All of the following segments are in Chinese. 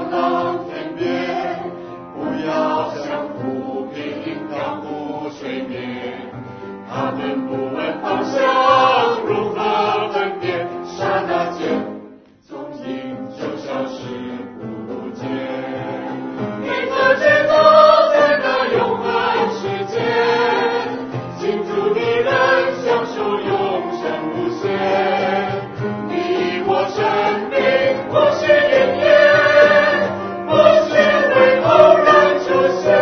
浪天边，不要像浮萍漂浮水面。他们不问方向，如何分辨？刹那间，踪影就消失不见。你可知道，在那永恒世界，庆祝的人享受永生无限。你我生命不是云烟，不是为偶然出现。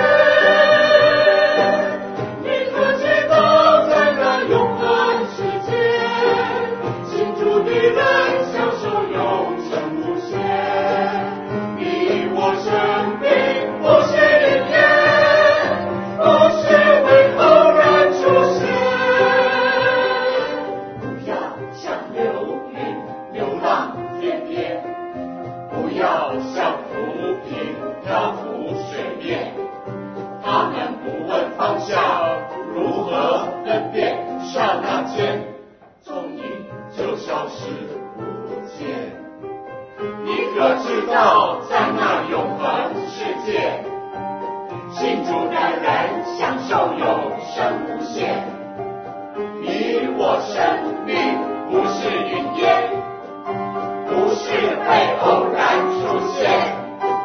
你可知道，在那永恒世界，庆祝的人享受永生无限。你我生命不是云烟，不是为偶然出现。不要像流云流浪天边，不要像浮萍漂浮水面。他们不问方向，如何分辨？刹那间，踪影就消失不见。你可知道，在那永恒世界，庆祝的人享受永生无限。你我生命不是云烟，不是会偶然出现。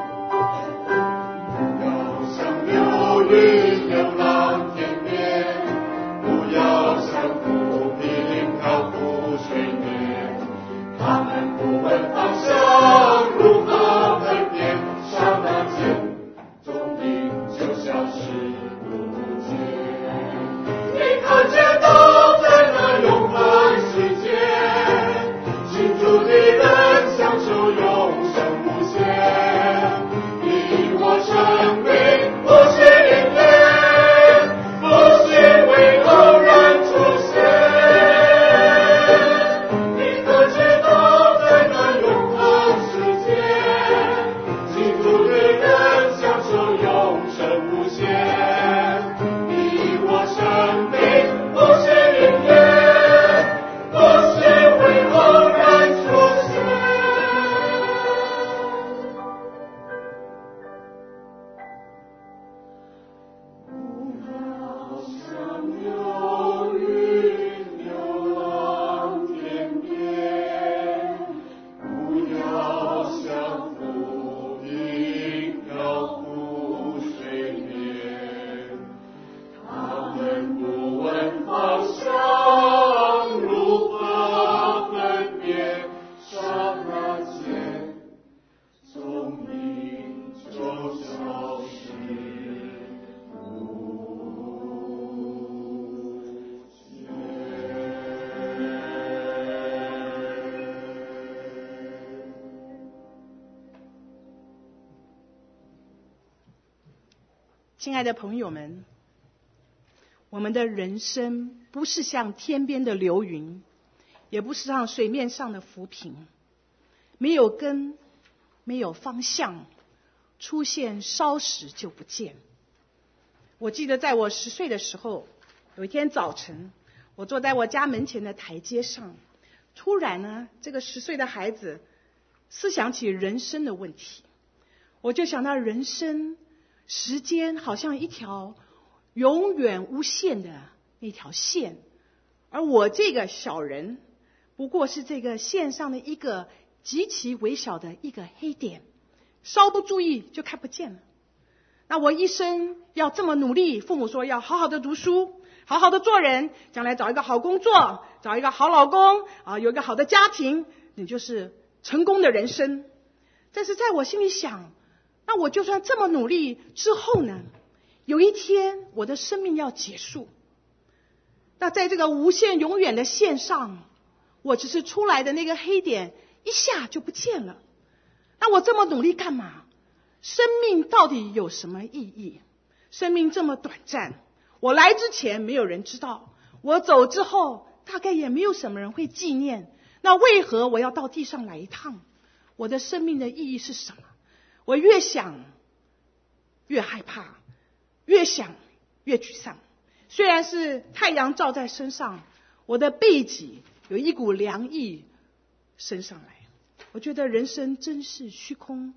不要像流云流浪天边，不要像浮萍漂浮水面。他们不问方向，如何分辨？刹那间，踪影就消失不见。你可知道，在那永恒世界，庆祝的人享受永生无限。你我生命不是云烟，不是为偶然出现。你可知道，在那永恒世界，庆祝的人享受永生无限。你我生命不是云烟，不是为偶然出现。不要像流云流浪天边，不要像浮萍漂浮水面。他们不问方向，如何分辨？刹那间，踪影就消失不见。 亲爱的朋友们，我们的人生不是像天边的流云，也不是像水面上的浮萍，没有根，没有方向，出现稍时就不见。我记得在我10岁的时候，有一天早晨，我坐在我家门前的台阶上，突然呢，这个10岁的孩子思想起人生的问题。我就想到人生时间好像一条永远无限的那条线，而我这个小人不过是这个线上的一个极其微小的一个黑点，稍不注意就看不见了。那我一生要这么努力，父母说要好好的读书，好好的做人，将来找一个好工作，找一个好老公啊，有一个好的家庭，你就是成功的人生。但是在我心里想，那我就算这么努力之后呢，有一天我的生命要结束，那在这个无限永远的线上，我只是出来的那个黑点一下就不见了。那我这么努力干嘛？生命到底有什么意义？生命这么短暂，我来之前没有人知道，我走之后大概也没有什么人会纪念。那为何我要到地上来一趟？我的生命的意义是什么？我越想越害怕，越想越沮丧。虽然是太阳照在身上，我的背脊有一股凉意升上来。我觉得人生真是虚空，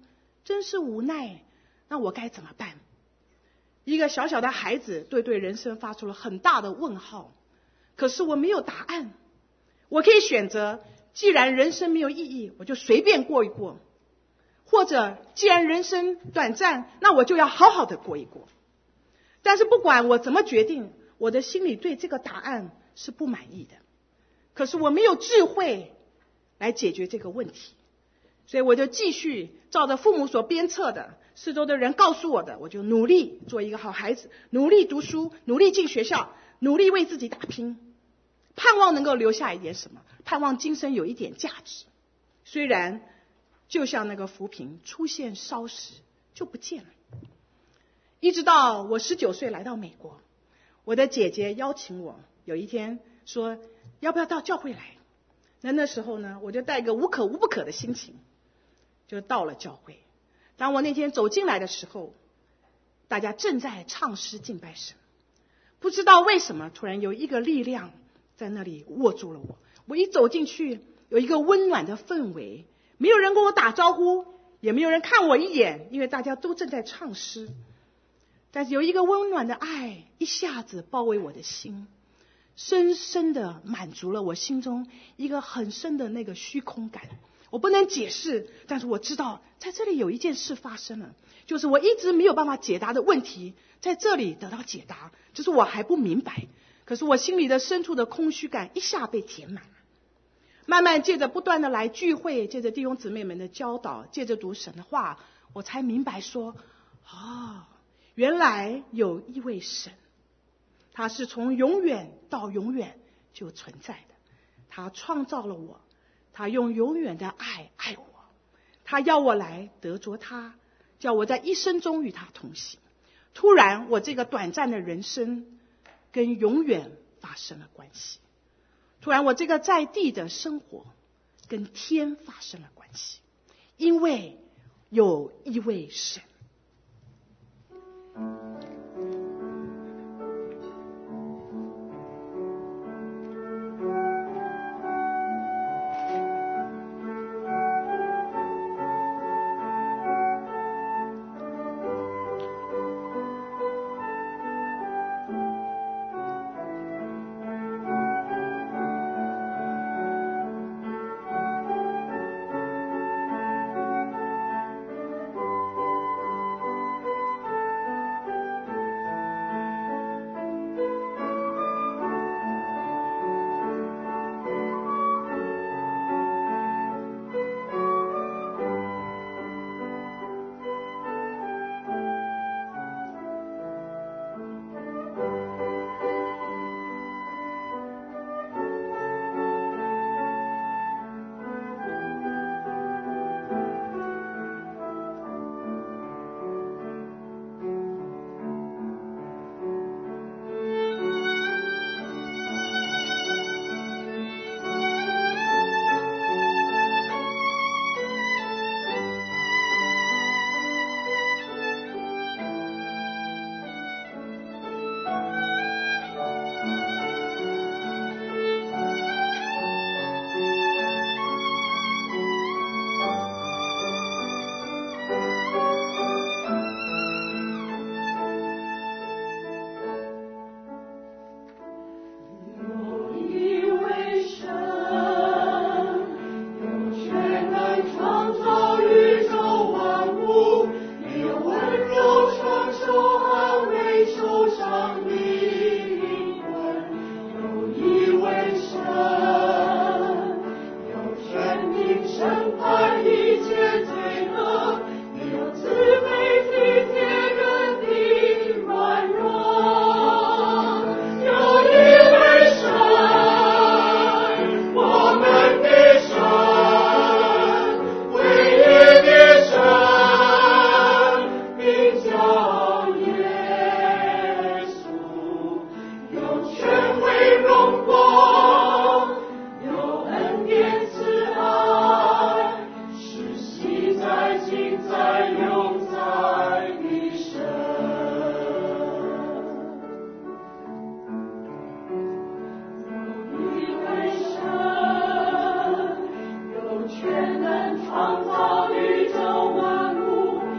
真是无奈，那我该怎么办？一个小小的孩子对人生发出了很大的问号，可是我没有答案。我可以选择，既然人生没有意义，我就随便过一过；或者既然人生短暂，那我就要好好的过一过。但是不管我怎么决定，我的心里对这个答案是不满意的。可是我没有智慧来解决这个问题，所以我就继续照着父母所鞭策的，四周的人告诉我的，我就努力做一个好孩子，努力读书，努力进学校，努力为自己打拼，盼望能够留下一点什么，盼望今生有一点价值。虽然就像那个浮萍出现稍时就不见了。一直到我19岁来到美国，我的姐姐邀请我，有一天说要不要到教会来。那时候呢，我就带个无可无不可的心情就到了教会。当我那天走进来的时候，大家正在唱诗敬拜神，不知道为什么突然有一个力量在那里握住了我。我一走进去，有一个温暖的氛围，没有人跟我打招呼，也没有人看我一眼，因为大家都正在唱诗。但是有一个温暖的爱一下子包围我的心，深深的满足了我心中一个很深的那个虚空感。我不能解释，但是我知道在这里有一件事发生了，就是我一直没有办法解答的问题在这里得到解答，就是我还不明白，可是我心里的深处的空虚感一下被填满了。慢慢借着不断的来聚会，借着弟兄姊妹们的教导，借着读神的话，我才明白说，原来有一位神，他是从永远到永远就存在的。他创造了我，他用永远的爱爱我，他要我来得着他，叫我在一生中与他同行。突然我这个短暂的人生跟永远发生了关系，突然我这个在地的生活跟天发生了关系，因为有一位神。 全能创造宇宙万物。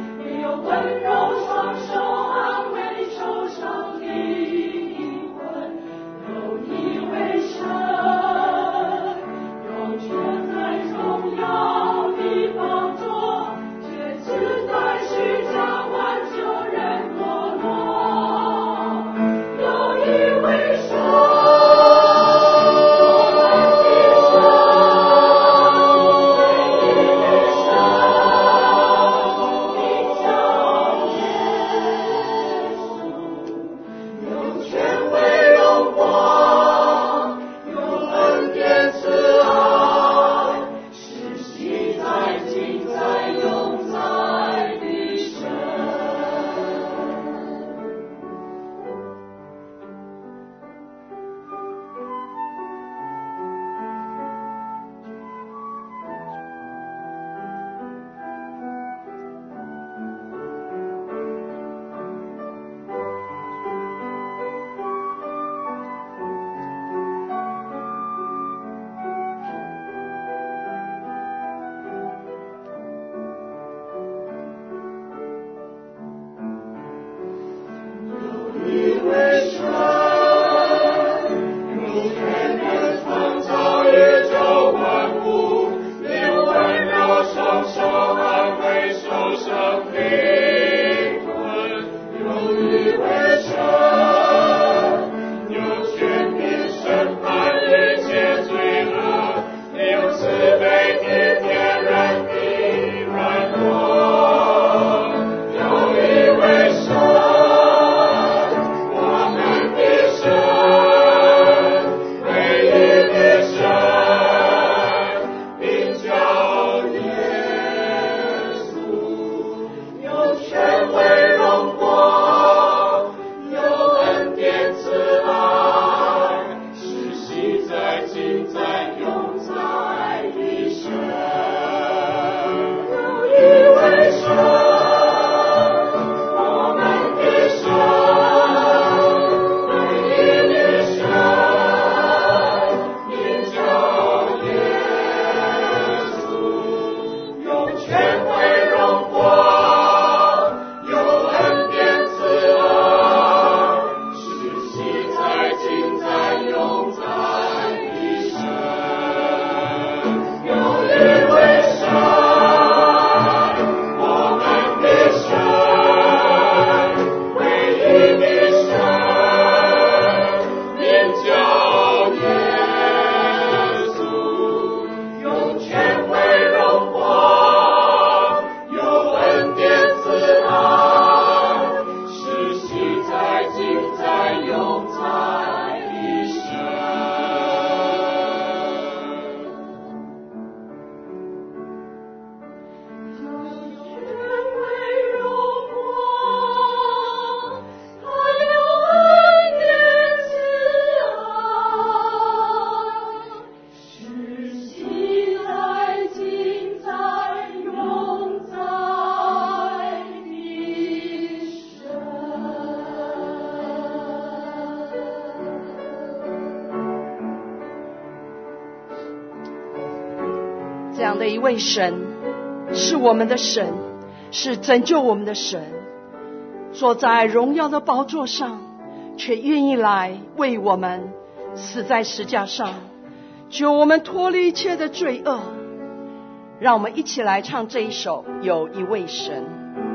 这样的一位神，是我们的神，是拯救我们的神，坐在荣耀的宝座上，却愿意来为我们死在十架上，救我们脱离一切的罪恶。让我们一起来唱这一首《有一位神》。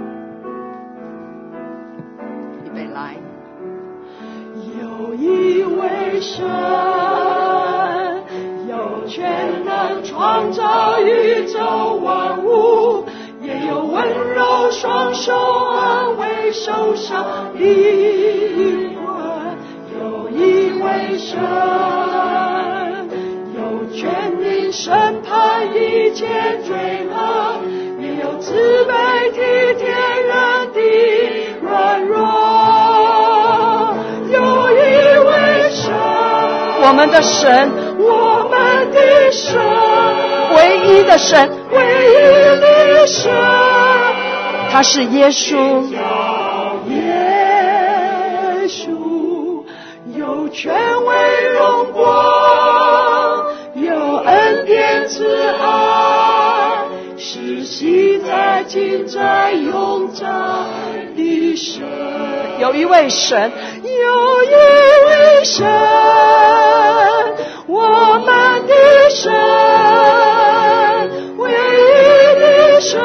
预备来。 有一位神，有权能创造宇宙万物，也有温柔双手安慰受伤的灵魂。有一位神，有权柄审判一切罪恶，也有慈悲体贴人的软弱。有一位神， 我们的神， 我们的神， 唯一的神， 唯一的神， 他是耶稣。 耶稣有权威荣光，有恩典慈爱，是昔在今在永在的神。 有一位神， 有一位神，我们的神，唯一的神，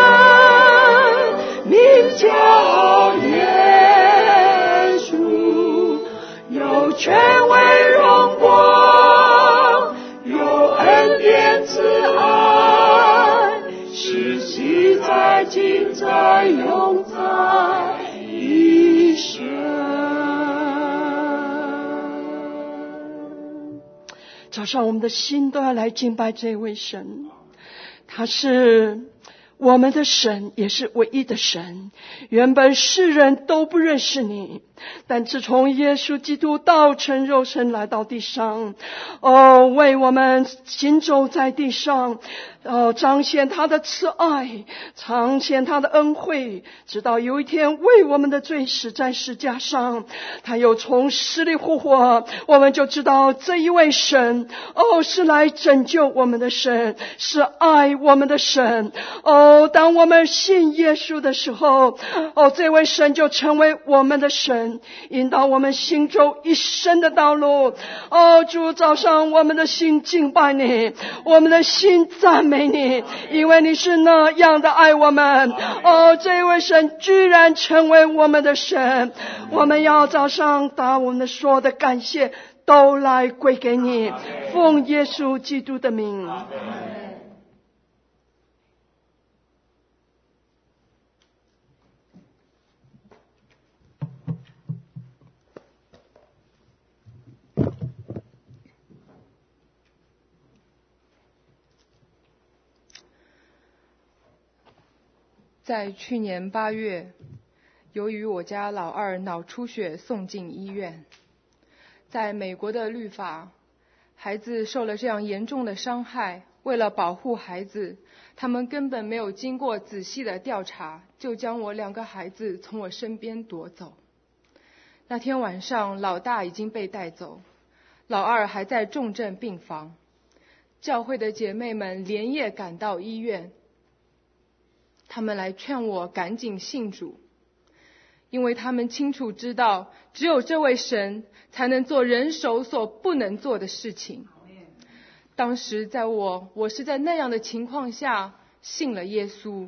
名叫耶稣，有权威荣光，有恩典慈爱，是昔在今在永在的神。 早上我们的心都要来敬拜这位神，他是我们的神，也是唯一的神。原本世人都不认识你，但自从耶稣基督道成肉身来到地上，为我们行走在地上，彰显他的慈爱，彰显他的恩惠，直到有一天为我们的罪死在十架上，他又从死里复活。我们就知道这一位神，是来拯救我们的神，是爱我们的神。当我们信耶稣的时候，这位神就成为我们的神，引导我们行走一生的道路。主，早上我们的心敬拜你，我们的心赞美你，因为你是那样的爱我们。这位神居然成为我们的神，我们要早上把我们的所有的感谢都来归给你，奉耶稣基督的名。 在去年8月，由于我家老二脑出血送进医院。在美国的律法，孩子受了这样严重的伤害，为了保护孩子，他们根本没有经过仔细的调查，就将我2个孩子从我身边夺走。那天晚上，老大已经被带走，老二还在重症病房。教会的姐妹们连夜赶到医院，他们来劝我赶紧信主，因为他们清楚知道，只有这位神才能做人手所不能做的事情。当时我是在那样的情况下信了耶稣。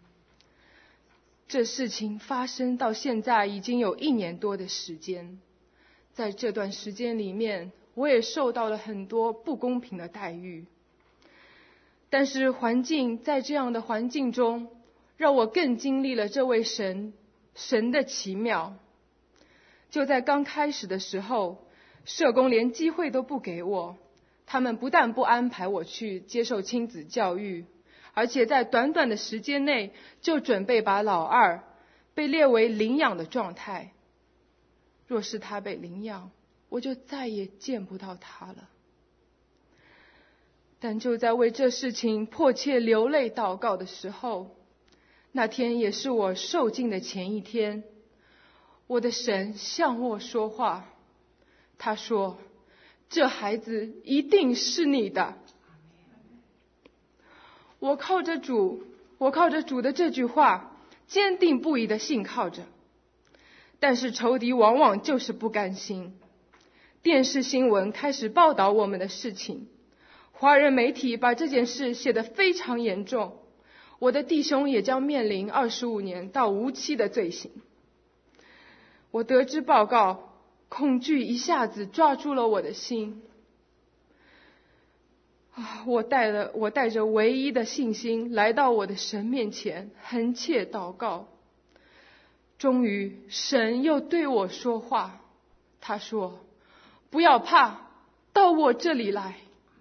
这事情发生到现在已经有1年多的时间，在这段时间里面，我也受到了很多不公平的待遇。但是在这样的环境中，让我更经历了这位神的奇妙。就在刚开始的时候，社工连机会都不给我，他们不但不安排我去接受亲子教育，而且在短短的时间内就准备把老二被列为领养的状态。若是他被领养，我就再也见不到他了。但就在为这事情迫切流泪祷告的时候，那天也是我受尽的前一天，我的神向我说话，他说：“这孩子一定是你的。” 我靠着主的这句话坚定不移地信靠着。但是仇敌往往就是不甘心，电视新闻开始报道我们的事情，华人媒体把这件事写得非常严重，我的弟兄也将面临25年到无期的罪行。我得知报告，恐惧一下子抓住了我的心。我带着唯一的信心来到我的神面前，恳切祷告。终于神又对我说话，他说，不要怕，到我这里来。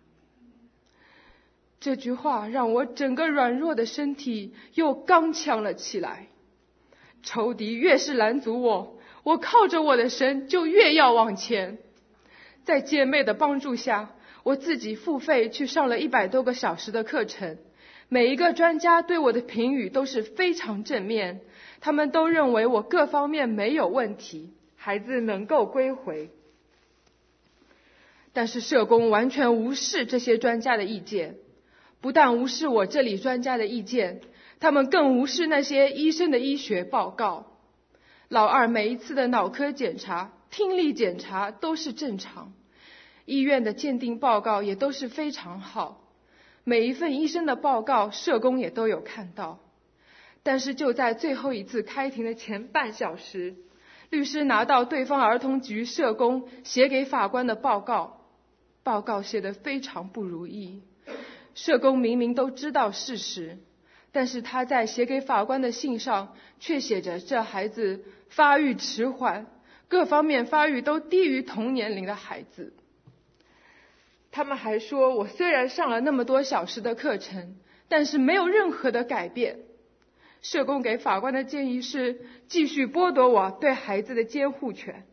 这句话让我整个软弱的身体又刚强了起来。仇敌越是拦阻我，我靠着我的神就越要往前。在姐妹的帮助下，我自己付费去上了100多个小时的课程，每一个专家对我的评语都是非常正面，他们都认为我各方面没有问题，孩子能够归回。但是社工完全无视这些专家的意见，不但无视我这里专家的意见，他们更无视那些医生的医学报告。老二每一次的脑科检查、听力检查都是正常，医院的鉴定报告也都是非常好，每一份医生的报告社工也都有看到。但是就在最后一次开庭的前半小时，律师拿到对方儿童局社工写给法官的报告写得非常不如意。社工明明都知道事实，但是他在写给法官的信上却写着这孩子发育迟缓，各方面发育都低于同年龄的孩子。他们还说我虽然上了那么多小时的课程，但是没有任何的改变。社工给法官的建议是继续剥夺我对孩子的监护权，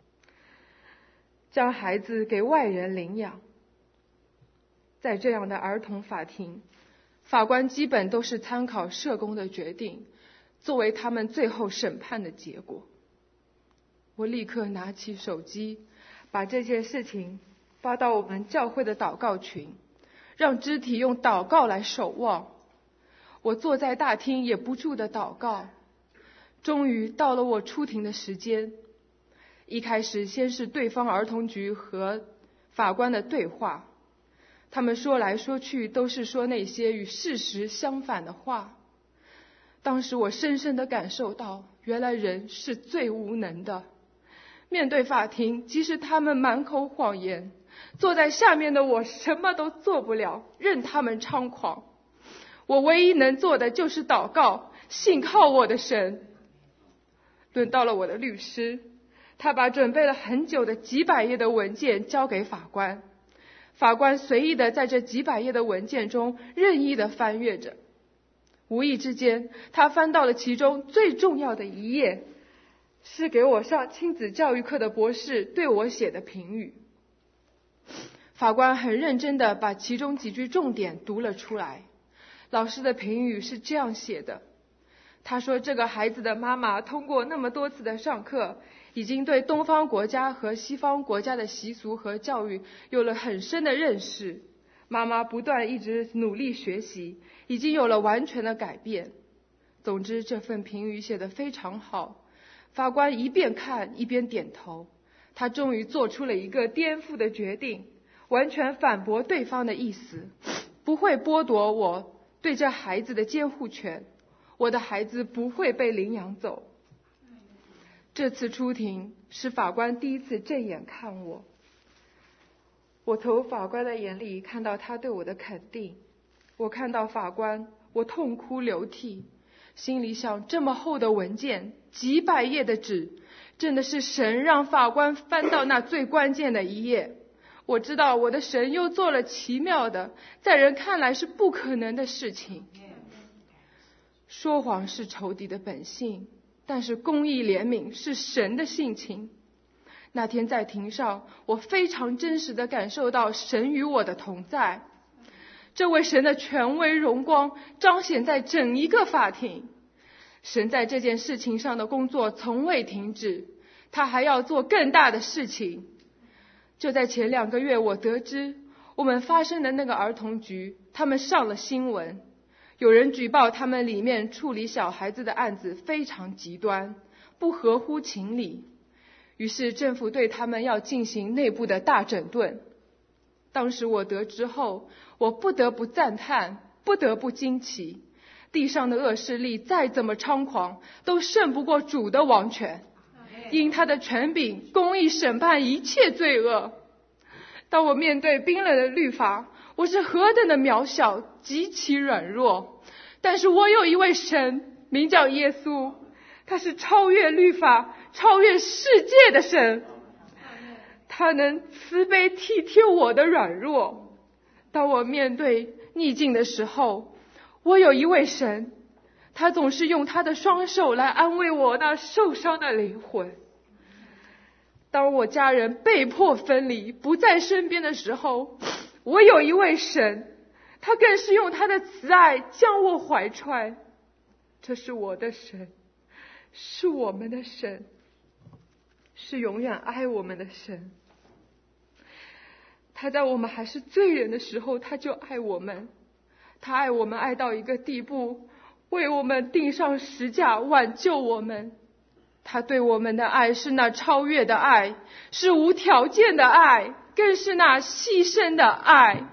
将孩子给外人领养。在这样的儿童法庭，法官基本都是参考社工的决定，作为他们最后审判的结果。我立刻拿起手机，把这件事情发到我们教会的祷告群，让肢体用祷告来守望。我坐在大厅也不住地祷告。终于到了我出庭的时间。一开始先是对方儿童局和法官的对话，他们说来说去都是说那些与事实相反的话。当时我深深地感受到，原来人是最无能的。面对法庭，即使他们满口谎言，坐在下面的我什么都做不了，任他们猖狂。我唯一能做的就是祷告，信靠我的神。轮到了我的律师，他把准备了很久的几百页的文件交给法官。法官随意的在这几百页的文件中任意的翻阅着，无意之间他翻到了其中最重要的一页，是给我上亲子教育课的博士对我写的评语。法官很认真的把其中几句重点读了出来。老师的评语是这样写的，他说这个孩子的妈妈通过那么多次的上课，已经对东方国家和西方国家的习俗和教育有了很深的认识，妈妈不断一直努力学习，已经有了完全的改变。总之这份评语写得非常好。法官一边看一边点头，他终于做出了一个颠覆的决定，完全反驳对方的意思，不会剥夺我对这孩子的监护权，我的孩子不会被领养走。这次出庭是法官第一次正眼看我，我从法官的眼里看到他对我的肯定。我看到法官，我痛哭流涕，心里想，这么厚的文件，几百页的纸，真的是神让法官翻到那最关键的一页。我知道我的神又做了奇妙的，在人看来是不可能的事情。说谎是仇敌的本性，但是公义怜悯是神的性情。那天在庭上，我非常真实地感受到神与我的同在，这位神的权威荣光彰显在整一个法庭。神在这件事情上的工作从未停止，他还要做更大的事情。就在前2个月，我得知我们发生的那个儿童局，他们上了新闻， 有人举报他们里面处理小孩子的案子非常极端，不合乎情理，于是政府对他们要进行内部的大整顿。当时我得知后，我不得不赞叹，不得不惊奇，地上的恶势力再怎么猖狂，都胜不过主的王权，因他的权柄公义审判一切罪恶。当我面对冰冷的律法，我是何等的渺小，极其软弱，但是我有一位神，名叫耶稣，他是超越律法、超越世界的神，他能慈悲体贴我的软弱。当我面对逆境的时候，我有一位神，他总是用他的双手来安慰我那受伤的灵魂。当我家人被迫分离，不在身边的时候，我有一位神，他更是用他的慈爱将我怀揣。这是我的神，是我们的神，是永远爱我们的神。他在我们还是罪人的时候，他就爱我们，他爱我们爱到一个地步，为我们钉上十架，挽救我们。他对我们的爱是那超越的爱，是无条件的爱，更是那牺牲的爱。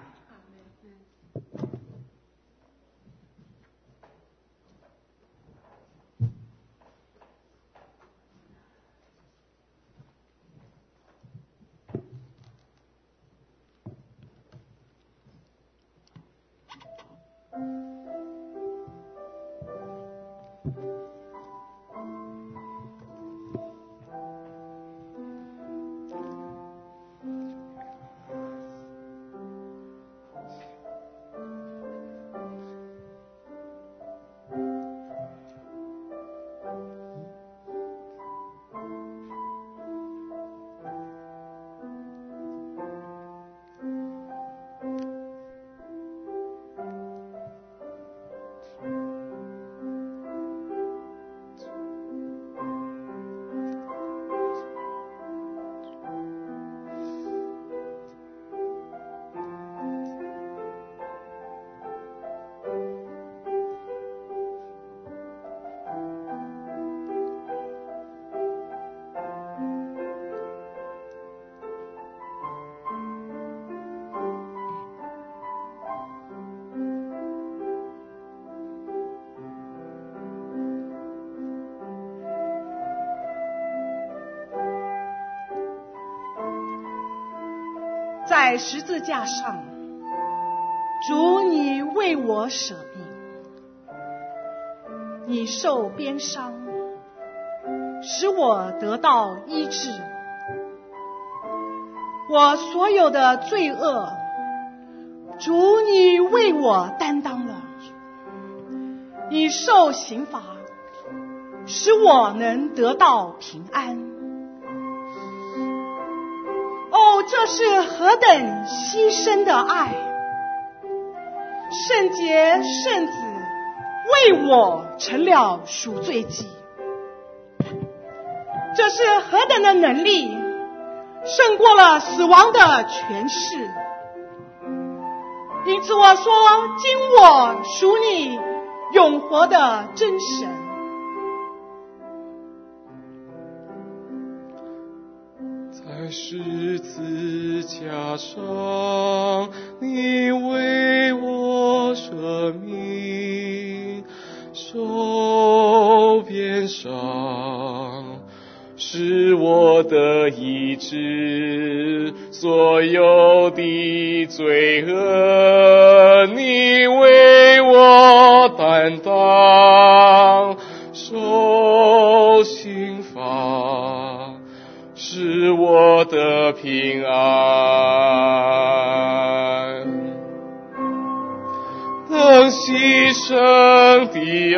在十字架上，主你为我舍命，你受鞭伤，使我得到医治。我所有的罪恶，主你为我担当了。你受刑罚，使我能得到平安。这是何等牺牲的爱！圣洁圣子为我成了赎罪祭，这是何等的能力，胜过了死亡的权势。因此我说，今我属你永活的真神。 在十字架上，你为我舍命，受鞭伤，使我得医治，所有的罪恶，你为我担当，受刑罚，使我的平安，等牺牲的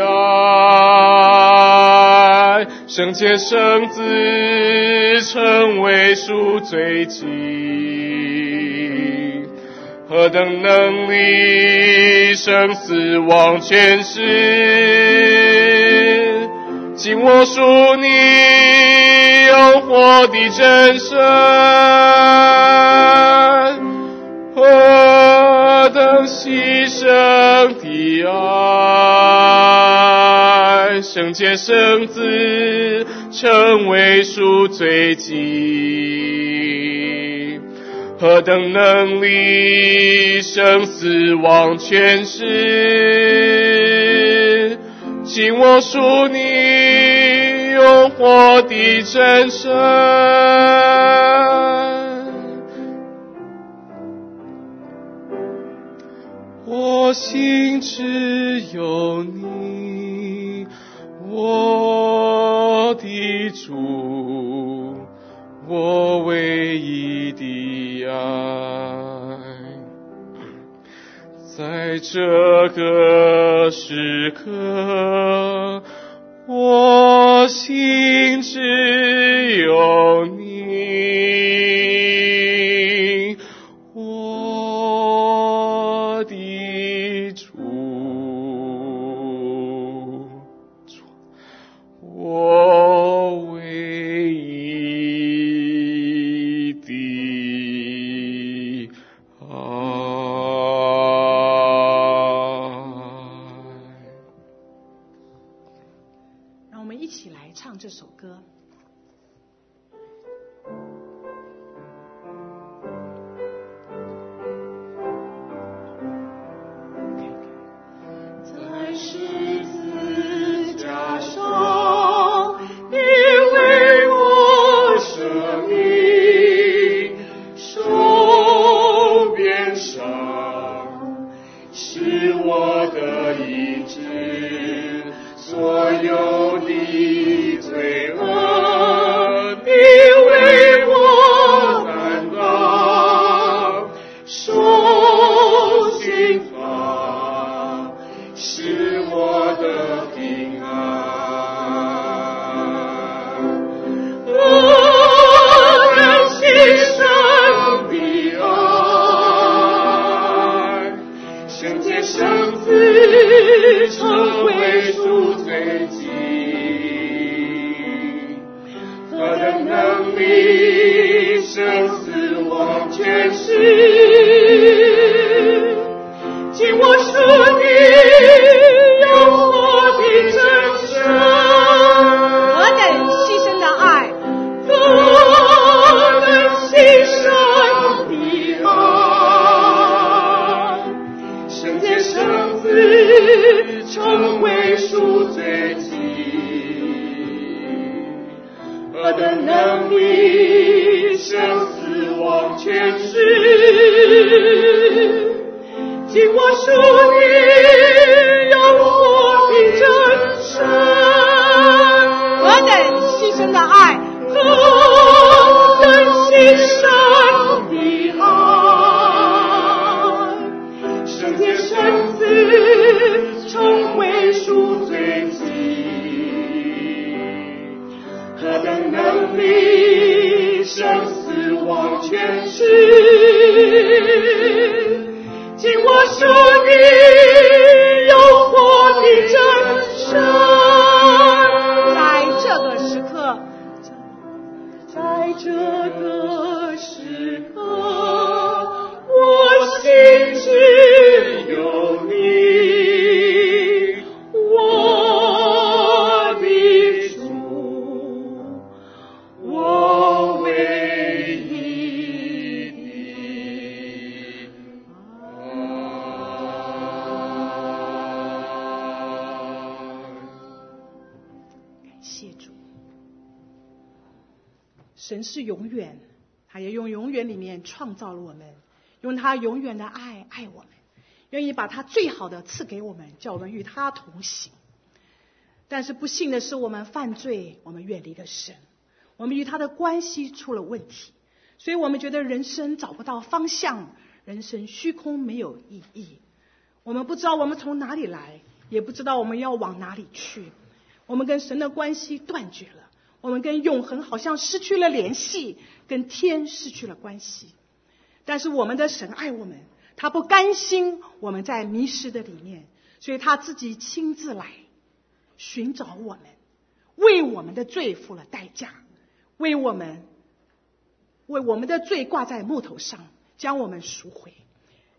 爱，圣洁圣子成为赎罪祭，何等能力胜死亡权势，今我属你永活的真神， 何等牺牲的爱，圣洁圣子成为赎罪祭，何等能力生死忘权势，今我属你永活的真神。我心只有你，我的主，我唯一的爱。在这个时刻，我心只有你，我的主，我唯一的爱。 让我们一起来唱这首歌。 在十字架上，你为我舍命，受鞭伤，是我的医治，所有的罪恶，你为我担当，受刑罚，是我的平安。何等牺牲的爱，圣洁圣子成为赎罪祭，何等能力生死忘权势，今我属你永活的真神。 何等牺牲的爱， 何等牺牲的爱，圣洁圣子成为赎罪祭，何等能力生死忘权势，今我属你永活的真神。 何等牺牲的爱， 何等牺牲的爱，圣洁圣子成为赎罪祭，何等能力生死忘权势，今我属你永活的真神。 在这个时刻， 在这个时刻，我心只有你，我的主，我唯一的感谢主。神是永远，他也用永远里面创造了我们，用他永远的爱爱我们，愿意把他最好的赐给我们，叫我们与他同行。但是不幸的是，我们犯罪，我们远离了神，我们与他的关系出了问题，所以我们觉得人生找不到方向，人生虚空没有意义。我们不知道我们从哪里来，也不知道我们要往哪里去。我们跟神的关系断绝了，我们跟永恒好像失去了联系，跟天失去了关系。但是我们的神爱我们，他不甘心我们在迷失的里面，所以他自己亲自来寻找我们，为我们的罪付了代价，为我们的罪挂在木头上，将我们赎回。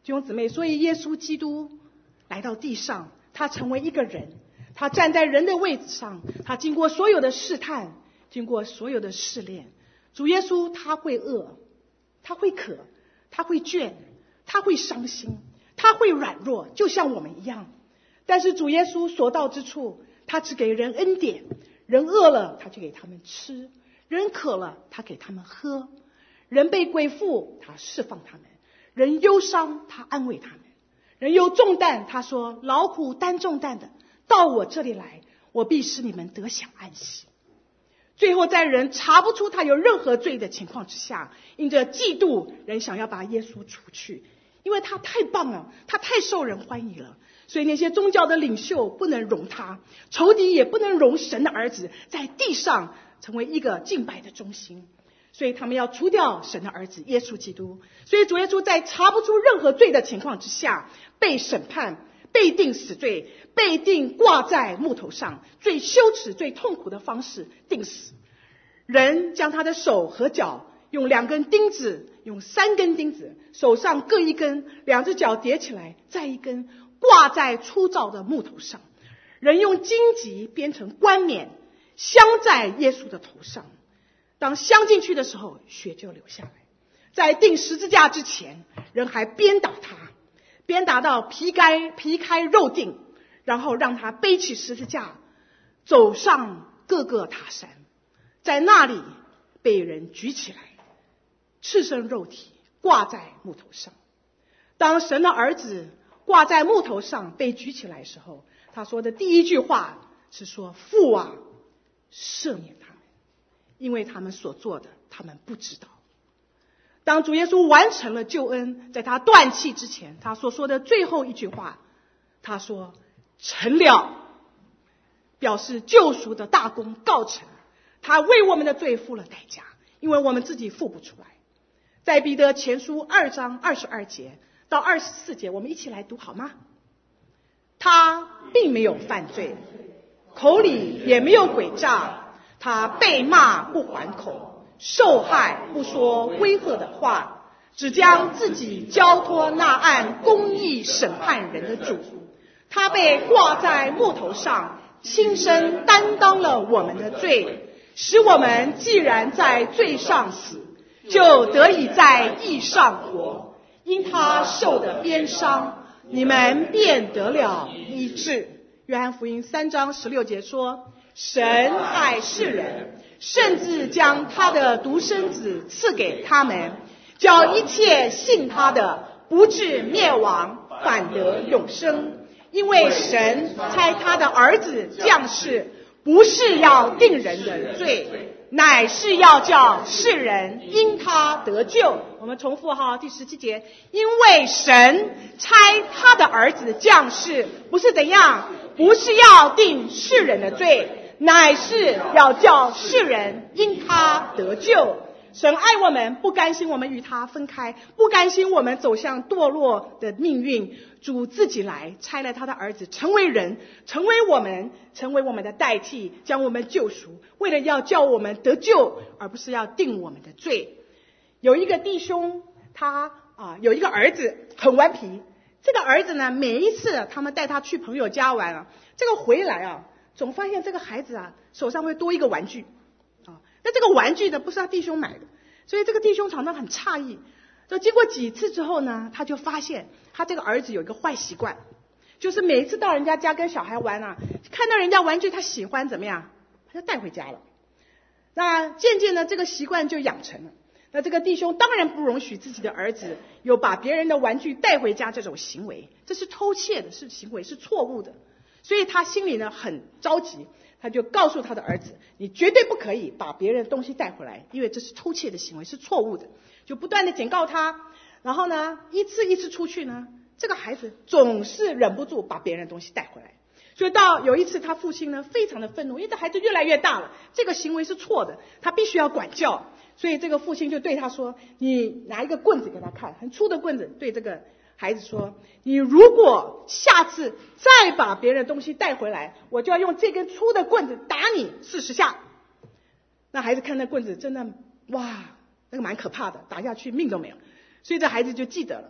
弟兄姊妹，所以耶稣基督来到地上，他成为一个人，他站在人的位置上，他经过所有的试探，经过所有的试炼。主耶稣他会饿，他会渴，他会倦，他会伤心，他会软弱，就像我们一样。但是主耶稣所到之处，他只给人恩典，人饿了他就给他们吃，人渴了他给他们喝，人被鬼附他释放他们，人忧伤他安慰他们，人有重担他说劳苦担重担的到我这里来，我必使你们得享安息。最后在人查不出他有任何罪的情况之下，因着嫉妒，人想要把耶稣除去，因为他太棒了，他太受人欢迎了，所以那些宗教的领袖不能容他，仇敌也不能容神的儿子在地上成为一个敬拜的中心，所以他们要除掉神的儿子耶稣基督。所以主耶稣在查不出任何罪的情况之下被审判，被定死罪，被定挂在木头上，最羞耻最痛苦的方式定死。人将他的手和脚用2根钉子，用3根钉子，手上各一根，2只脚叠起来，再一根挂在粗糙的木头上。人用荆棘编成冠冕，镶在耶稣的头上。当镶进去的时候，血就流下来。在钉十字架之前，人还鞭打他，鞭打到皮开肉定，然后让他背起十字架，走上各个塔山，在那里被人举起来，赤身肉体挂在木头上。当神的儿子挂在木头上被举起来的时候，他说的第一句话是说：父啊，赦免他们，因为他们所做的他们不知道。当主耶稣完成了救恩，在他断气之前，他所说的最后一句话，他说成了，表示救赎的大功告成，他为我们的罪付了代价，因为我们自己付不出来。在彼得前书2章22节到24节，我们一起来读好吗？他并没有犯罪，口里也没有诡诈，他被骂不还口，受害不说威吓的话，只将自己交托那按公义审判人的主。他被挂在木头上，亲身担当了我们的罪，使我们既然在罪上死，就得以在义上活。因他受的鞭伤，你们便得了医治。约翰福音3章16节说：神爱世人，甚至将他的独生子赐给他们，叫一切信他的不至灭亡，反得永生。因为神差他的儿子降世，不是要定人的罪，乃是要叫世人因他得救。我们重复哈，第17节，因为神差他的儿子降世，不是怎样，不是要定世人的罪，乃是要叫世人因他得救。神爱我们，不甘心我们与他分开，不甘心我们走向堕落的命运，主自己来差了他的儿子成为人，成为我们的代替，将我们救赎，为了要叫我们得救，而不是要定我们的罪。有一个弟兄，他有一个儿子很顽皮，这个儿子呢，每一次他们带他去朋友家玩这个回来总发现这个孩子手上会多一个玩具那这个玩具呢，不是他弟兄买的，所以这个弟兄常常很诧异。就经过几次之后呢，他就发现他这个儿子有一个坏习惯，就是每一次到人家家跟小孩玩看到人家玩具他喜欢怎么样，他就带回家了。那渐渐的这个习惯就养成了。那这个弟兄当然不容许自己的儿子有把别人的玩具带回家这种行为，这是偷窃的行为，是错误的。所以他心里呢很着急，他就告诉他的儿子，你绝对不可以把别人的东西带回来，因为这是偷窃的行为，是错误的。就不断的警告他，然后呢一次一次出去呢，这个孩子总是忍不住把别人的东西带回来。所以到有一次他父亲呢非常的愤怒，因为这孩子越来越大了，这个行为是错的，他必须要管教。所以这个父亲就对他说，你拿一个棍子给他看，很粗的棍子，对这个孩子说，你如果下次再把别人的东西带回来，我就要用这根粗的棍子打你40下。那孩子看那棍子真的哇，那个蛮可怕的，打下去命都没有。所以这孩子就记得了。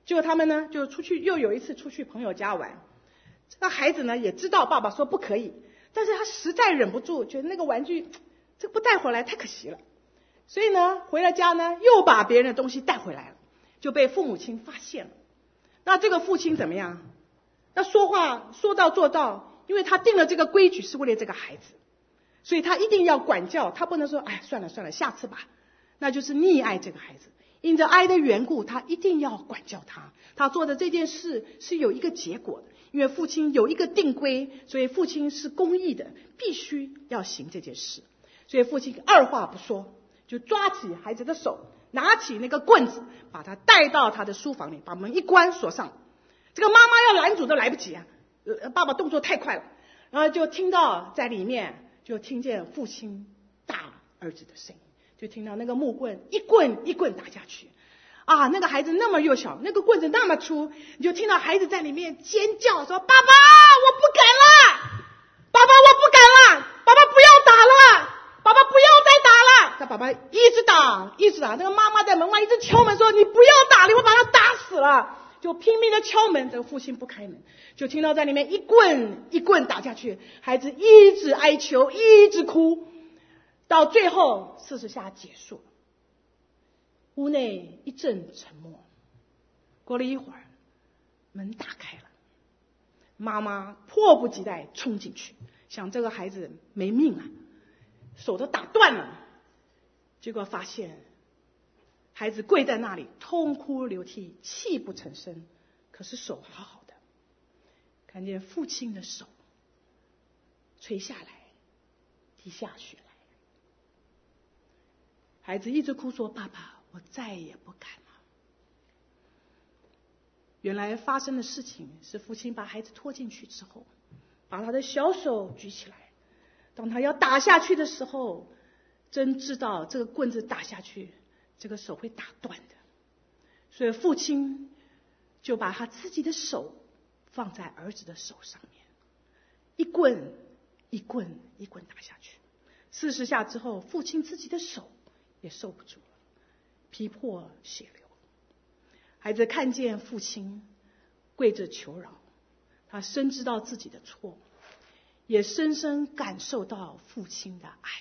结果他们呢就又有一次出去朋友家玩，这个孩子呢也知道爸爸说不可以，但是他实在忍不住，觉得那个玩具这不带回来太可惜了，所以呢回了家呢又把别人的东西带回来了，就被父母亲发现了。那这个父亲怎么样？那说话说到做到，因为他定了这个规矩是为了这个孩子，所以他一定要管教，他不能说哎算了下次吧，那就是溺爱这个孩子。因着爱的缘故，他一定要管教他，他做的这件事是有一个结果的，因为父亲有一个定规，所以父亲是公义的，必须要行这件事。所以父亲二话不说，就抓起孩子的手，拿起那个棍子，把他带到他的书房里，把门一关锁上。这个妈妈要拦阻都来不及啊，爸爸动作太快了，然后就听到在里面就听见父亲打儿子的声音，就听到那个木棍一棍一棍打下去啊，那个孩子那么幼小，那个棍子那么粗，你就听到孩子在里面尖叫说：“爸爸，我不敢了，爸爸我不敢了，爸爸不要打了，爸爸不要再打了。”他爸爸一直打，那个妈妈在门外一直敲门说：“你不要打，你会把他打死了。”就拼命的敲门，这个父亲不开门，就听到在里面一棍一棍打下去，孩子一直哀求，一直哭，到最后40下结束了。屋内一阵沉默，过了一会儿，门打开了，妈妈迫不及待冲进去，想这个孩子没命了，手都打断了，结果发现孩子跪在那里痛哭流涕，泣不成声，可是手好好的。看见父亲的手垂下来，滴下血来。孩子一直哭说：“爸爸，我再也不敢了。”原来发生的事情是父亲把孩子拖进去之后，把他的小手举起来，当他要打下去的时候，真知道这个棍子打下去这个手会打断的，所以父亲就把他自己的手放在儿子的手上面，一棍一棍一棍打下去。40下之后，父亲自己的手也受不住了，皮破血流。孩子看见父亲跪着求饶，他深知道自己的错，也深深感受到父亲的爱。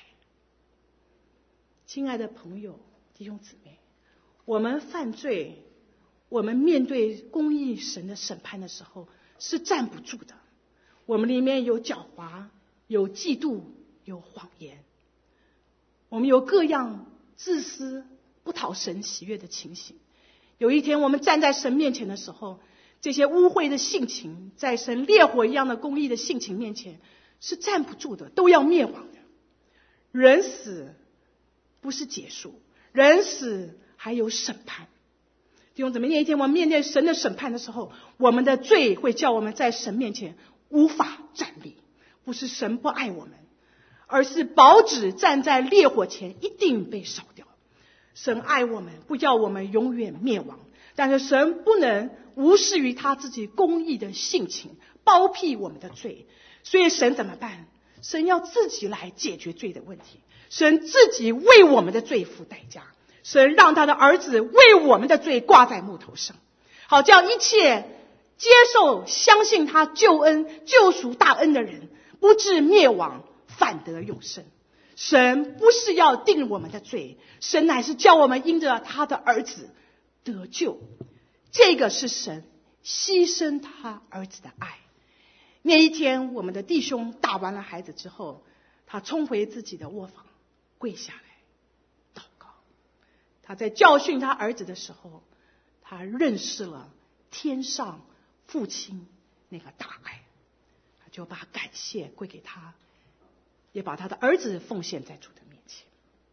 亲爱的朋友弟兄姊妹，我们犯罪，我们面对公义神的审判的时候是站不住的。我们里面有狡猾，有嫉妒，有谎言，我们有各样自私不讨神喜悦的情形。有一天我们站在神面前的时候，这些污秽的性情在神烈火一样的公义的性情面前是站不住的，都要灭亡的。人死不是结束，人死还有审判。弟兄姊妹，那一天我们面对神的审判的时候，我们的罪会叫我们在神面前无法站立。不是神不爱我们，而是保指站在烈火前一定被烧掉。神爱我们，不叫我们永远灭亡，但是神不能无视于他自己公义的性情，包庇我们的罪。所以神怎么办？神要自己来解决罪的问题，神自己为我们的罪付代价，神让他的儿子为我们的罪挂在木头上，好叫一切接受相信他救恩救赎大恩的人不致灭亡，反得永生。神不是要定我们的罪，神乃是叫我们因着他的儿子得救。这个是神牺牲他儿子的爱。那一天我们的弟兄打完了孩子之后，他冲回自己的卧房，跪下来祷告。他在教训他儿子的时候，他认识了天上父亲那个大爱，他就把感谢归给他，也把他的儿子奉献在主的面前。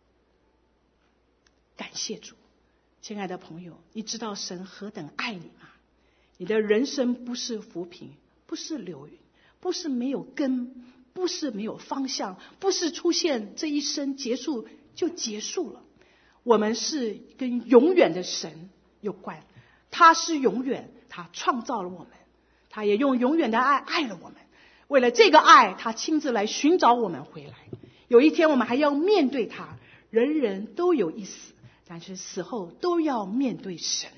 感谢主。亲爱的朋友，你知道神何等爱你吗？你的人生不是浮萍，不是流云，不是没有根，不是没有方向，不是出现这一生结束就结束了。我们是跟永远的神有关，他是永远，他创造了我们，他也用永远的爱爱了我们。为了这个爱，他亲自来寻找我们回来。有一天我们还要面对他，人人都有一死，但是死后都要面对神。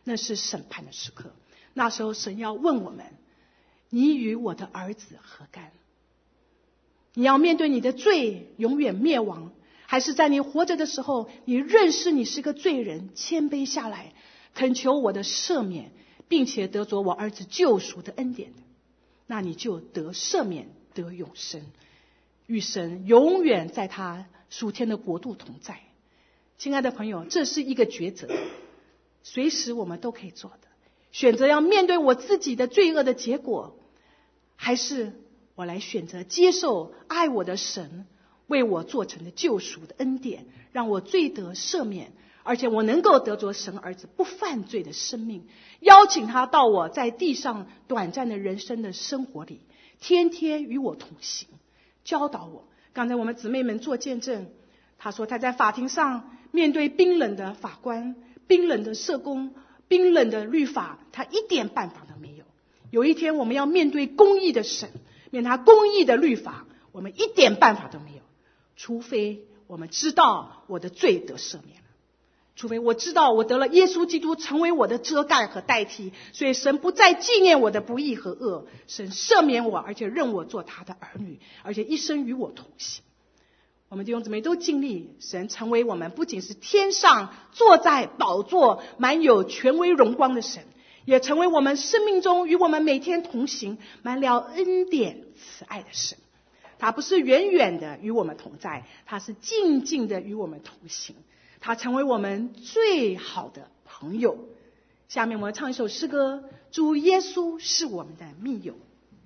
那是审判的时刻。那时候神要问我们，你与我的儿子何干？你要面对你的罪永远灭亡，还是在你活着的时候，你认识你是个罪人，谦卑下来，恳求我的赦免，并且得着我儿子救赎的恩典的，那你就得赦免，得永生，与神永远在他属天的国度同在。亲爱的朋友，这是一个抉择，随时我们都可以做的，选择要面对我自己的罪恶的结果，还是我来选择接受爱我的神为我做成的救赎的恩典，让我罪得赦免，而且我能够得着神儿子不犯罪的生命，邀请他到我在地上短暂的人生的生活里，天天与我同行，教导我。刚才我们姊妹们做见证，她说她在法庭上面对冰冷的法官、冰冷的社工、冰冷的律法，她一点办法都没有。有一天我们要面对公义的神，面对他公义的律法，我们一点办法都没有，除非我们知道我的罪得赦免了，除非我知道我得了耶稣基督成为我的遮盖和代替，所以神不再纪念我的不义和恶，神赦免我，而且认我做他的儿女，而且一生与我同行。我们弟兄姊妹都经历神成为我们不仅是天上坐在宝座满有权威荣光的神，也成为我们生命中与我们每天同行满了恩典慈爱的神。他不是远远的与我们同在，他是静静的与我们同行，他成为我们最好的朋友。下面我们唱一首诗歌，主耶稣是我们的密友。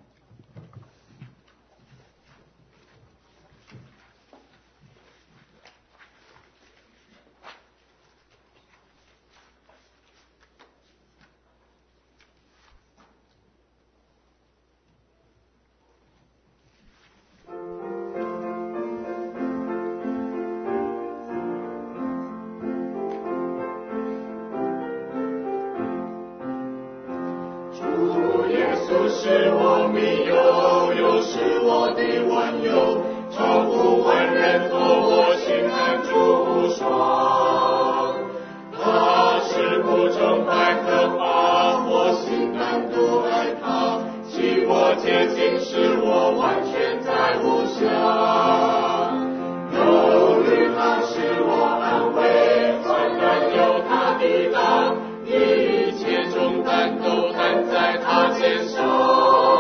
是我密友，又是我的万友，超乎万人，多我心难主双。他是谷中百合花，我心难独爱他，弃我洁净，使我完全在无瑕。有绿他使我安慰，虽然有他抵挡，一切重担都担在他肩上。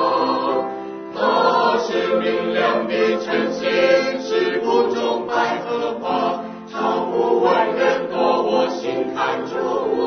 明亮的晨星，是谷中百合花，超乎万人，多我心看主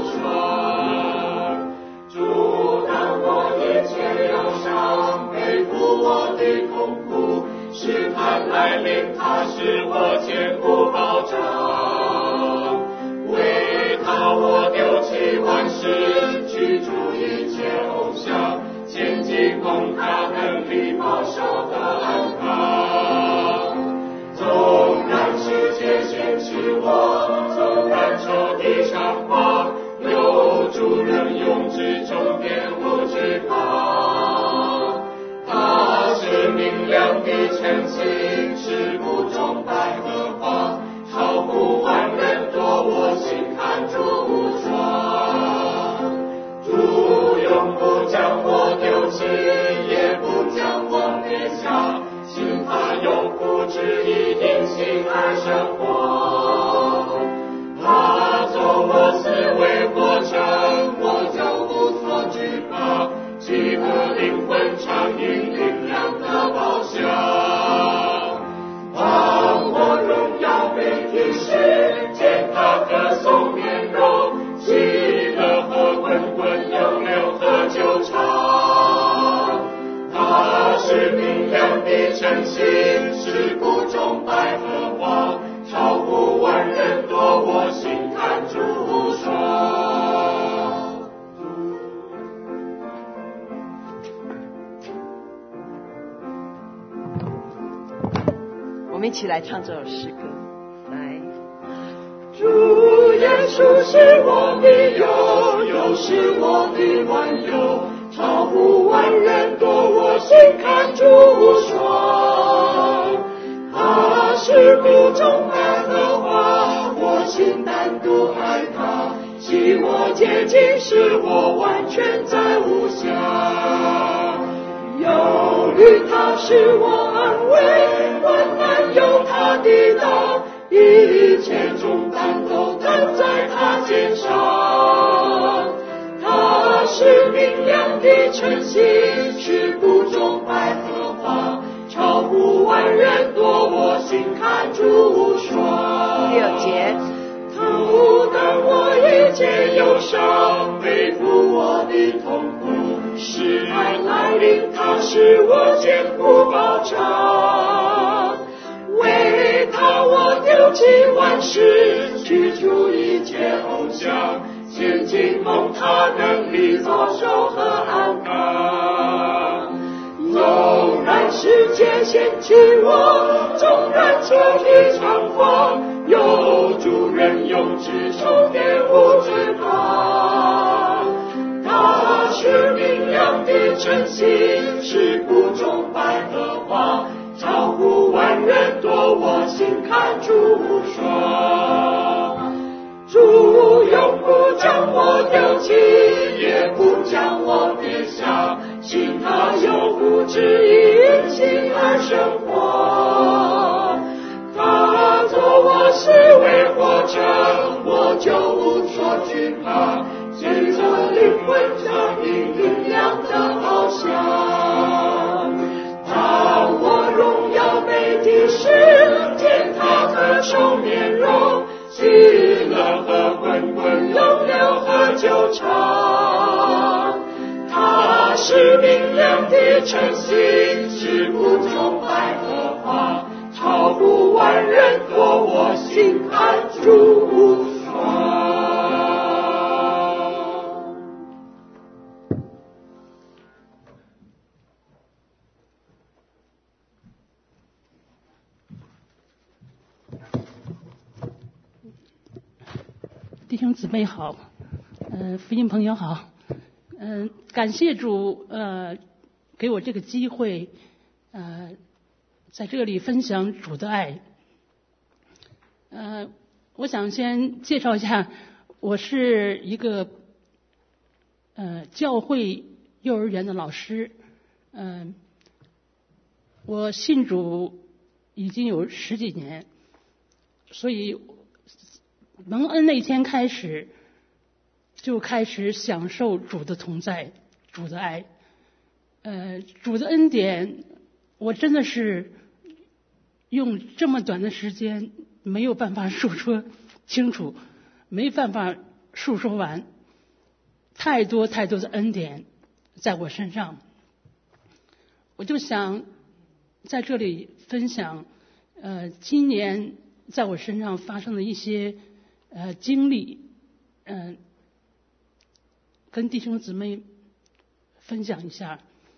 双。主当我一切忧伤，背负我的痛苦，试探来临，他是我坚固保障。为他我丢弃万事，驱逐一切偶像，前进蒙他能力保守的安康。纵然世界嫌弃我，纵然仇敌猖狂，有主人永志终点无惧怕。他是明亮的晨星，是谷中百合花，超乎万人，多我心看主双。主永不将我丢弃，也不将我撇下，信他有福之意，因信而生活。他做我死为活成，我就无所惧怕，饥饿灵魂常饮灵粮的宝箱。当我荣耀被提示，见他歌颂面容，喜乐和滚滚有流和久长。他是明亮的晨星，是谷中百合花，超乎万人，多我心看主双。 我们一起来唱这首诗歌，来。 主耶稣是我密友，又是我的万友，超乎万人，多我心看主双。是谷中百合花，我心单独爱他，喜替我洁净，使我完全再无瑕。忧虑他使我安慰，患难有他抵挡，一切重担都担在他肩上。他是明亮的晨星，是谷中百合花，超乎万人多，我心看主无双。 6节， 他负担我一切忧伤，背负我的痛苦，时安来临，他使我肩负保障。为他我丢弃万事，驱除一切偶像，前进蒙他能力左手和安康。纵然世界嫌弃我，纵然彻底猖狂，有主人用指手点无惧怕。他是明亮的晨星，是谷中百合花，超乎万人多，我心看主无双。主永不将我丢弃，也不将我撇下，信他有福之因，心而生活。他做我是为活着，我就无所惧怕，随着灵魂生命灵亮的翱翔。当我荣耀被提示，见他可愁面容，喜乐和滚滚永流和久长。他是明亮的晨星，是谷中百合花，超乎万人多，我心看主无双。 弟兄姊妹好，福音朋友好，感谢主，给我这个机会，在这里分享主的爱。我想先介绍一下，我是一个教会幼儿园的老师，我信主已经有10几年，所以蒙恩那天开始，就开始享受主的同在，主的爱，主的恩典，我真的是用这么短的时间没有办法述说清楚，没办法述说完，太多太多的恩典在我身上，我就想在这里分享，今年在我身上发生的一些经历，跟弟兄姊妹分享一下，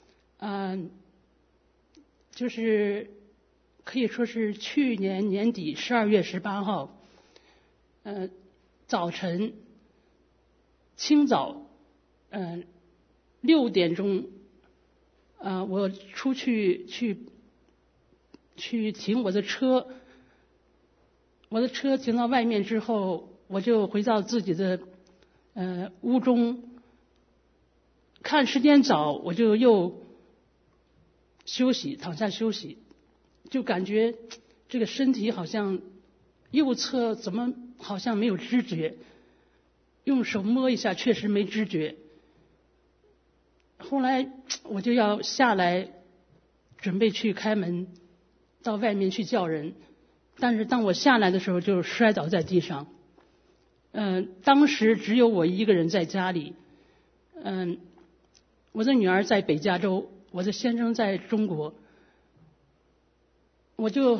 就是可以说是去年年底12月18号，早晨清早，6点钟，我出去停我的车。我的车停到外面之后，我就回到自己的屋中，看时间早，我就又休息，躺下休息，就感觉这个身体好像右侧怎么好像没有知觉，用手摸一下确实没知觉。后来我就要下来准备去开门到外面去叫人，但是当我下来的时候就摔倒在地上。当时只有我一个人在家里，我的女儿在北加州，我的先生在中国，我就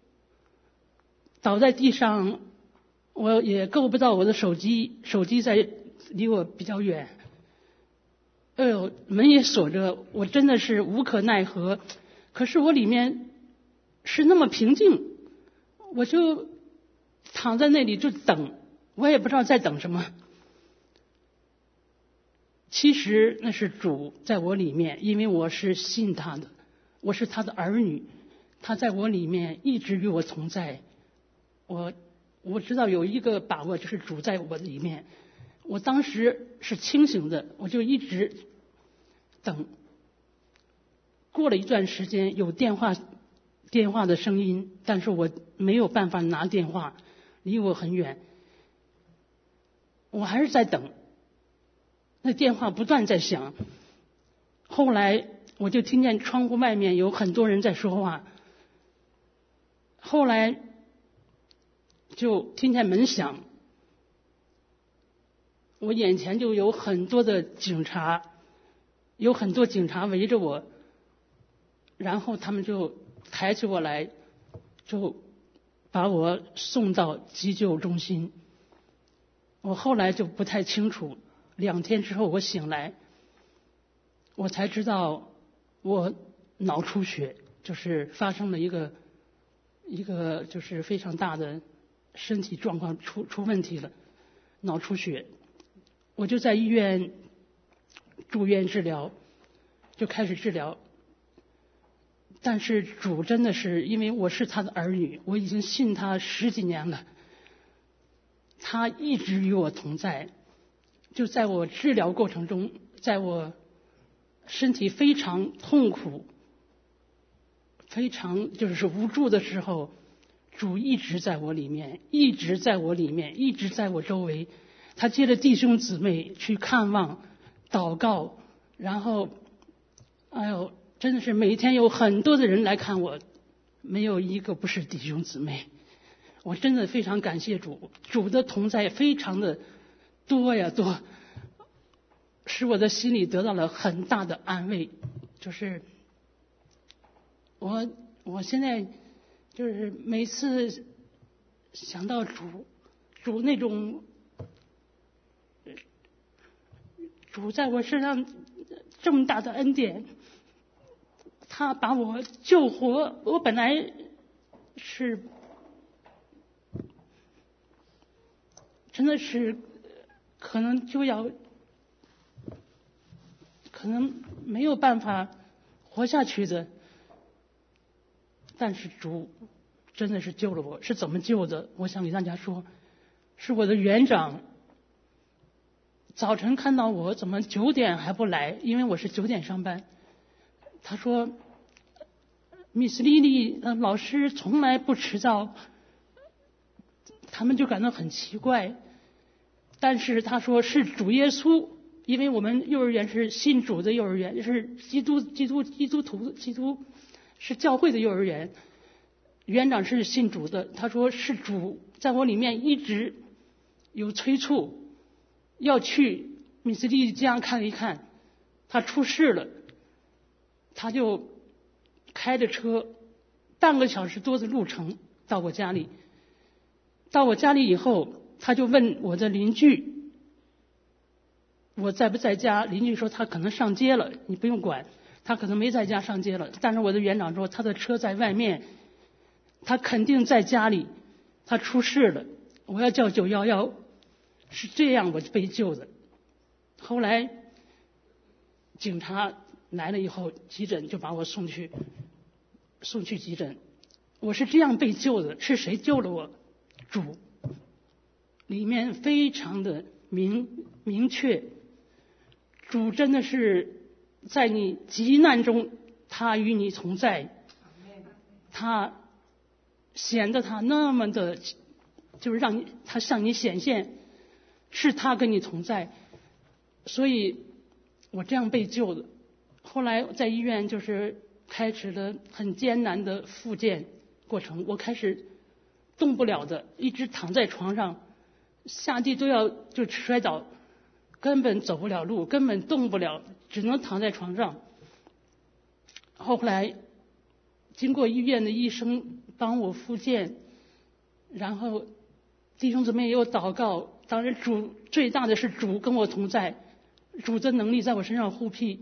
倒在地上，我也够不到我的手机在离我比较远，门也锁着，我真的是无可奈何，可是我里面是那么平静，我就躺在那里就等，我也不知道在等什么。其实那是主在我里面，因为我是信他的，我是他的儿女，他在我里面一直与我同在。我知道有一个把握，就是主在我里面， 我当时是清醒的，我就一直等。过了一段时间，有电话的声音，但是我没有办法拿电话，离我很远。我还是在等，那电话不断在响。后来我就听见窗户外面有很多人在说话，后来就听见门响，我眼前就有很多的警察，有很多警察围着我，然后他们就抬起我来，就把我送到急救中心。我后来就不太清楚，2天之后我醒来，我才知道我脑出血，就是发生了一个就是非常大的身体状况出问题了，脑出血。我就在医院住院治疗，就开始治疗。但是主真的是，因为我是他的儿女，我已经信他10几年了，他一直与我同在。就在我治疗过程中，在我身体非常痛苦、非常就是无助的时候，主一直在我里面，一直在我里面，一直在我周围。他接着弟兄姊妹去看望、祷告，然后，真的是每天有很多的人来看我，没有一个不是弟兄姊妹。我真的非常感谢主，主的同在非常的多，使我的心里得到了很大的安慰。就是我现在就是每次想到主那种主在我身上这么大的恩典，他把我救活。我本来是真的是可能没有办法活下去的，但是主真的是救了我。是怎么救的？我想给大家说，是我的园长早晨看到我怎么9点还不来，因为我是9点上班。他说 Miss Lily 老师从来不迟到，他们就感到很奇怪。但是他说是主耶稣，因为我们幼儿园是信主的幼儿园，是基督是教会的幼儿园，园长是信主的。他说是主在我里面一直有催促，要去米斯利家看一看，他出事了。他就开着车半个小时多的路程到我家里。到我家里以后，他就问我的邻居我在不在家。邻居说他可能上街了，你不用管，他可能没在家上街了。但是我的园长说他的车在外面，他肯定在家里，他出事了，我要叫911。是这样我被救的。后来警察来了以后，急诊就把我送去急诊。我是这样被救的。是谁救了我？主。里面非常的明确，主真的是在你急难中，他与你同在，他显得他那么的，就是让他向你显现，是他跟你同在。所以我这样被救的。后来在医院就是开始了很艰难的复健过程，我开始动不了的，一直躺在床上，下地都要就摔倒，根本走不了路，根本动不了，只能躺在床上。后来经过医院的医生帮我复健，然后弟兄姊妹也有祷告，当然主最大的是主跟我同在，主的能力在我身上护庇，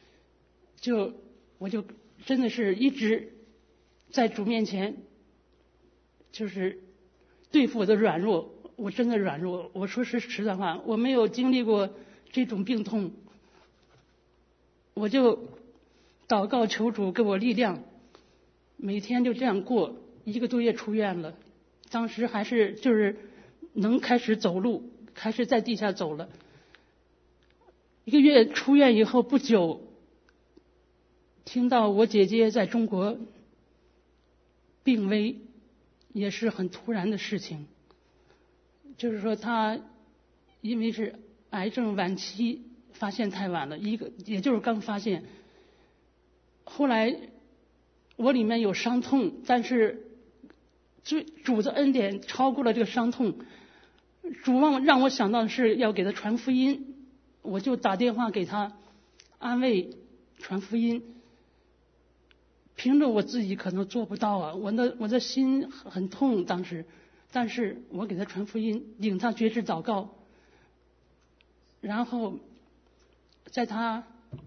我就真的是一直在主面前，就是对付我的软弱。我真的软弱，我说实在话，我没有经历过这种病痛，我就祷告求主给我力量，每天就这样过，1个多月出院了。当时还是就是能开始走路， 开始在地下走了。1个月出院以后不久，听到我姐姐在中国病危，也是很突然的事情。就是说她因为是癌症晚期，发现太晚了，也就是刚发现。后来我里面有伤痛，但是主的恩典超过了这个伤痛。主让我想到的是要给他传福音，我就打电话给他安慰传福音。凭着我自己可能做不到啊，我的心很痛当时，但是我给他传福音，领他决志祷告。然后在他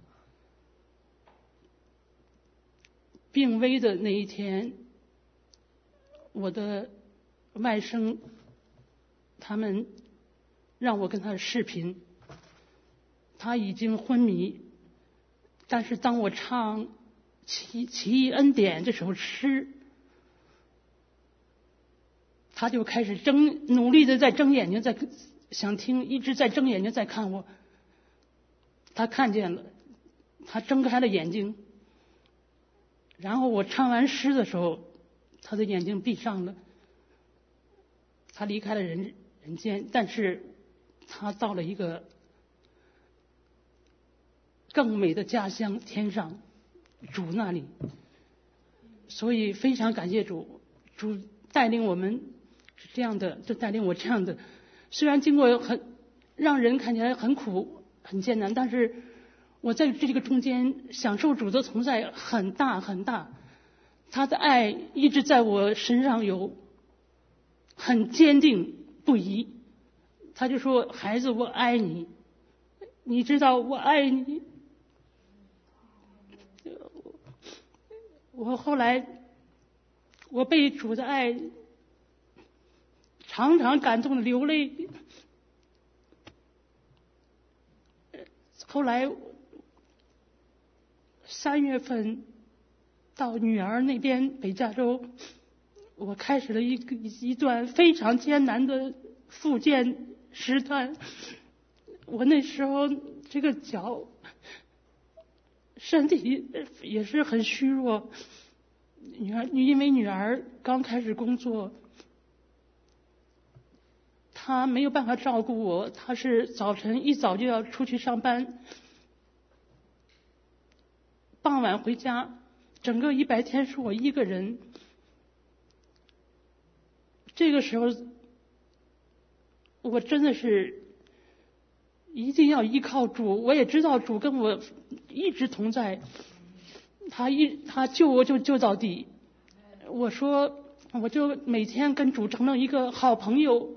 病危的那一天，我的外甥他们让我跟他视频，他已经昏迷，但是当我唱奇异恩典这首诗，他就开始努力的在睁眼睛，在想听，一直在睁眼睛在看我。他看见了，他睁开了眼睛，然后我唱完诗的时候，他的眼睛闭上了，他离开了人间，但是他到了一个更美的家乡天上，主那里。所以非常感谢主带领我们是这样的，就带领我这样的。虽然经过让人看起来很苦很艰难，但是我在这个中间享受主的同在很大很大，他的爱一直在我身上有很坚定不移。他就说：“孩子，我爱你，你知道我爱你。”我后来我被主的爱常常感动流泪。后来3月份到女儿那边北加州，我开始了一段非常艰难的复健时段。我那时候这个脚身体也是很虚弱，因为女儿刚开始工作，她没有办法照顾我，她是早晨一早就要出去上班，傍晚回家，整个100天是我一个人。这个时候我真的是一定要依靠主，我也知道主跟我一直同在，他救我就救到底。我说我就每天跟主成了一个好朋友，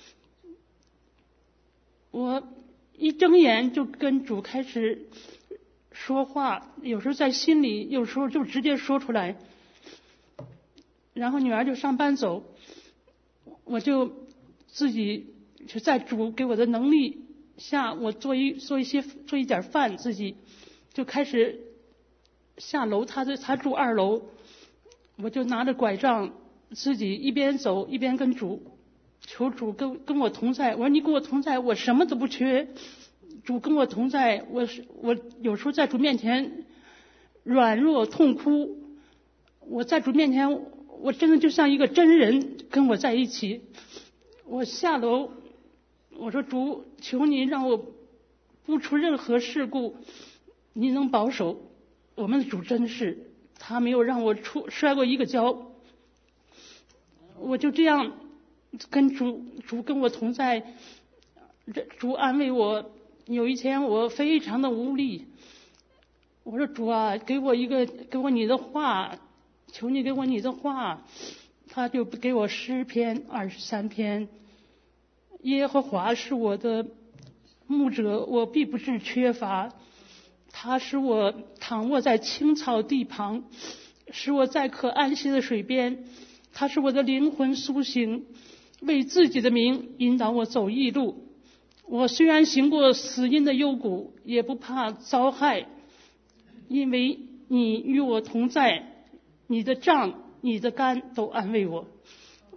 我一睁眼就跟主开始说话，有时候在心里，有时候就直接说出来。然后女儿就上班走，我就自己就在主给我的能力下，我做一点饭，自己就开始下楼。他住2楼，我就拿着拐杖，自己一边走一边跟主求主跟我同在。我说你跟我同在，我什么都不缺。主跟我同在，我有时候在主面前软弱痛哭，我在主面前我真的就像一个真人跟我在一起。我下楼，我说主，求你让我不出任何事故，你能保守。我们的主真是，他没有让我摔过一个跤。我就这样跟主跟我同在，主安慰我。有一天我非常的无力，我说主啊，给我你的话，求你给我你的话。他就给我诗篇23篇，耶和华是我的牧者，我必不致缺乏。他使我躺卧在青草地旁，使我在可安息的水边。他使我的灵魂苏醒，为自己的名引导我走义路。我虽然行过死荫的幽谷，也不怕遭害，因为你与我同在，你的杖你的竿都安慰我。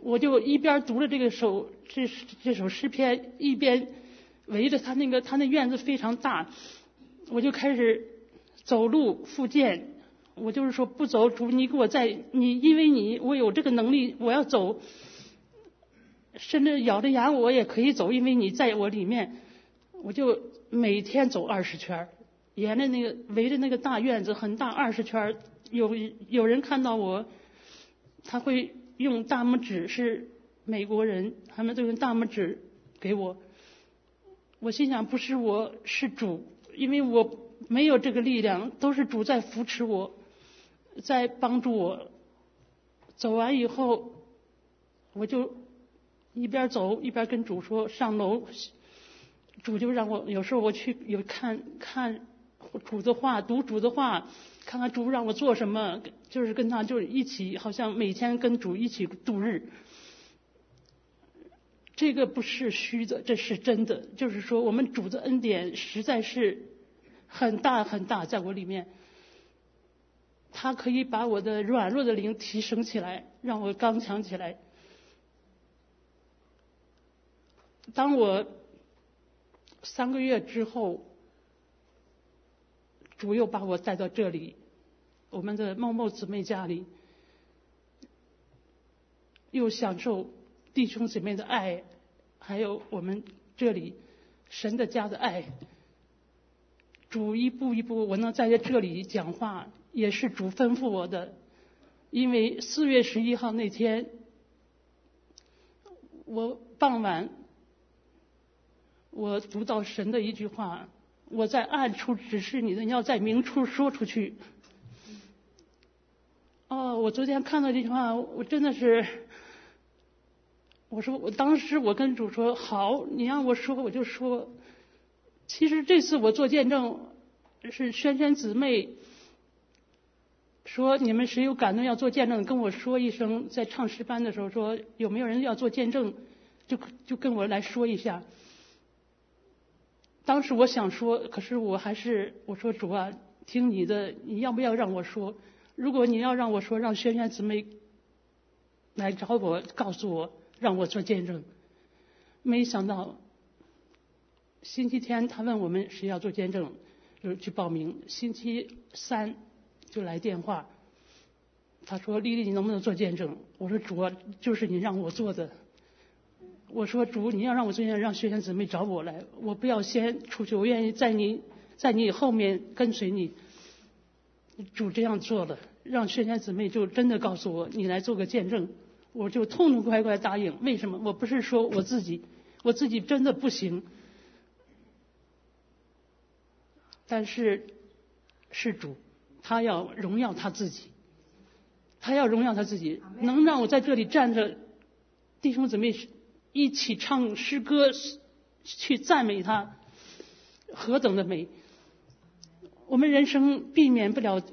我就一边读了这首诗篇，一边围着他那院子非常大，我就开始走路复健。我就是说不走，主你给我因为我有这个能力，我要走，甚至咬着牙我也可以走，因为你在我里面。我就每天走20圈，沿着围着那个大院子很大20圈。有人看到我，他会用大拇指，是美国人，他们都用大拇指给我。我心想不是我，是主，因为我没有这个力量，都是主在扶持我，在帮助我。走完以后，我就一边走一边跟主说上楼。主就让我有时候我去看主的话，读主的话，看看主让我做什么，就是跟他就是一起，好像每天跟主一起度日。这个不是虚的，这是真的。就是说我们主的恩典实在是很大很大，在我里面，他可以把我的软弱的灵提升起来，让我刚强起来。当我3个月之后，主又把我带到这里，我们的茂茂姊妹家里，又享受弟兄姊妹的爱，还有我们这里神的家的爱。主一步一步，我能在这里讲话，也是主吩咐我的。因为4月11号那天，我傍晚我读到神的一句话，我在暗处指示你的，你要在明处说出去。我昨天看到这句话，我真的是，我当时我跟主说好，你让我说我就说。其实这次我做见证是萱萱姊妹说，你们谁有感动要做见证跟我说一声，在唱诗班的时候说有没有人要做见证，就跟我来说一下。当时我想说，可是我说主啊，听你的，你要不要让我说？如果你要让我说，让萱萱姊妹来找我，告诉我，让我做见证。没想到星期天他问我们谁要做见证，就去报名。星期3就来电话，他说丽丽你能不能做见证？我说主啊，就是你让我做的。我说主，你要让我做见证，让萱萱姊妹找我来，我不要先出去，我愿意在你后面跟随你。主这样做了，让萱萱姊妹就真的告诉我，你来做个见证，我就痛痛快快答应。为什么？我不是说我自己真的不行，但是是主，他要荣耀他自己，能让我在这里站着，弟兄姊妹一起唱诗歌去赞美他，何等的美！我们人生避免不了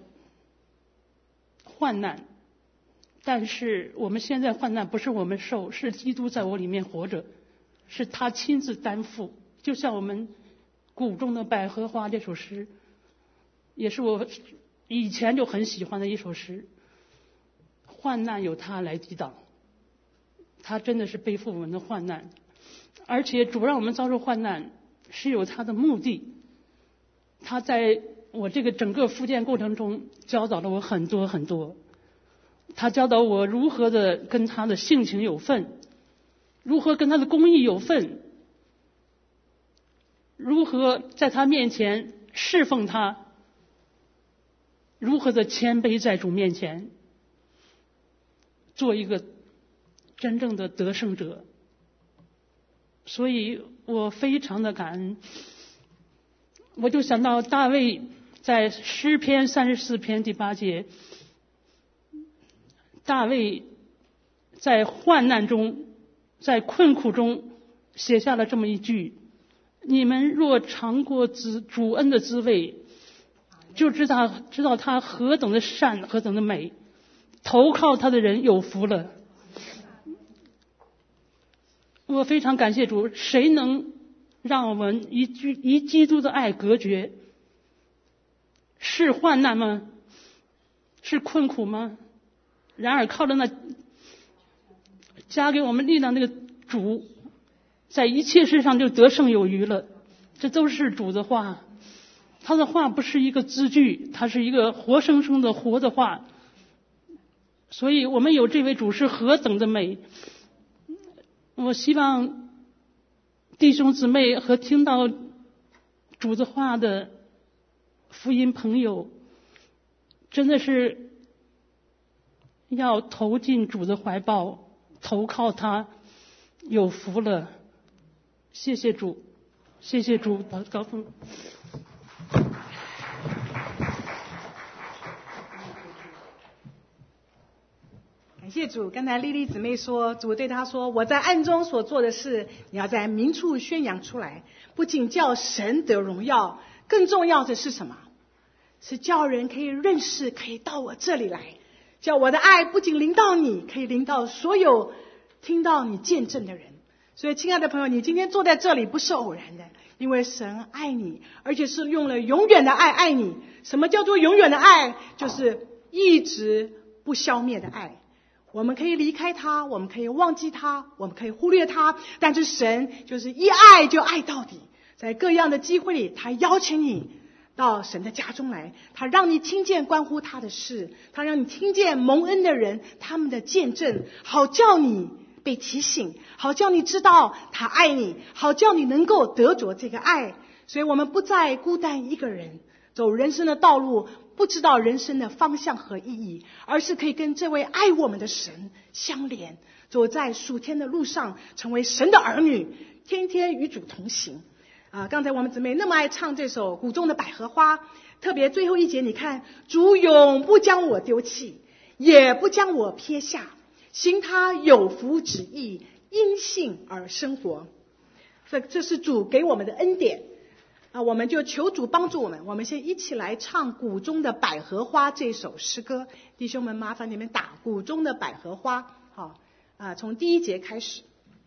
患难，但是我们现在患难不是我们受，是基督在我里面活着，是他亲自担负。就像我们谷中的百合花这首诗，也是我以前就很喜欢的一首诗。患难由他来抵挡，他真的是背负我们的患难，而且主让我们遭受患难是有他的目的。他在我这个整个复健过程中教导了我很多很多，他教导我如何的跟他的性情有份，如何跟他的公义有份，如何在他面前侍奉他，如何的谦卑在主面前，做一个真正的得胜者。所以我非常的感恩。我就想到大卫在诗篇34篇第8节，大卫在患难中，在困苦中写下了这么一句：你们若尝过主恩的滋味，就知道他何等的善，何等的美，投靠他的人有福了。我非常感谢主，谁能让我们与基督的爱隔绝？是患难吗？是困苦吗？然而靠着那加给我们力量那个主，在一切事上就得胜有余了。这都是主的话，他的话不是一个字句，他是一个活生生的活的话。所以我们有这位主是何等的美。我希望弟兄姊妹和听到主的话的福音朋友，真的是要投进主的怀抱，投靠他，有福了。谢谢主，谢谢主，高峰。 感谢主。刚才丽丽姊妹说，主对她说，我在暗中所做的事，你要在明处宣扬出来，不仅叫神得荣耀，更重要的是什么？是叫人可以认识，可以到我这里来，叫我的爱不仅临到你，可以临到所有听到你见证的人。所以亲爱的朋友，你今天坐在这里不是偶然的，因为神爱你，而且是用了永远的爱爱你。什么叫做永远的爱？就是一直不消灭的爱。我们可以离开他，我们可以忘记他，我们可以忽略他，但是神就是一爱就爱到底。在各样的机会里，他邀请你到神的家中来，他让你听见关乎他的事，他让你听见蒙恩的人他们的见证，好叫你被提醒，好叫你知道他爱你，好叫你能够得着这个爱。所以我们不再孤单一个人走人生的道路，不知道人生的方向和意义，而是可以跟这位爱我们的神相连，走在属天的路上，成为神的儿女，天天与主同行。刚才我们姊妹那么爱唱这首谷中的百合花，特别最后一节，你看，主永不将我丢弃，也不将我撇下，行他有福旨意，因信而生活。这是主给我们的恩典。我们就求主帮助我们。我们先一起来唱谷中的百合花这首诗歌。弟兄们，麻烦你们打谷中的百合花。好，从第一节开始。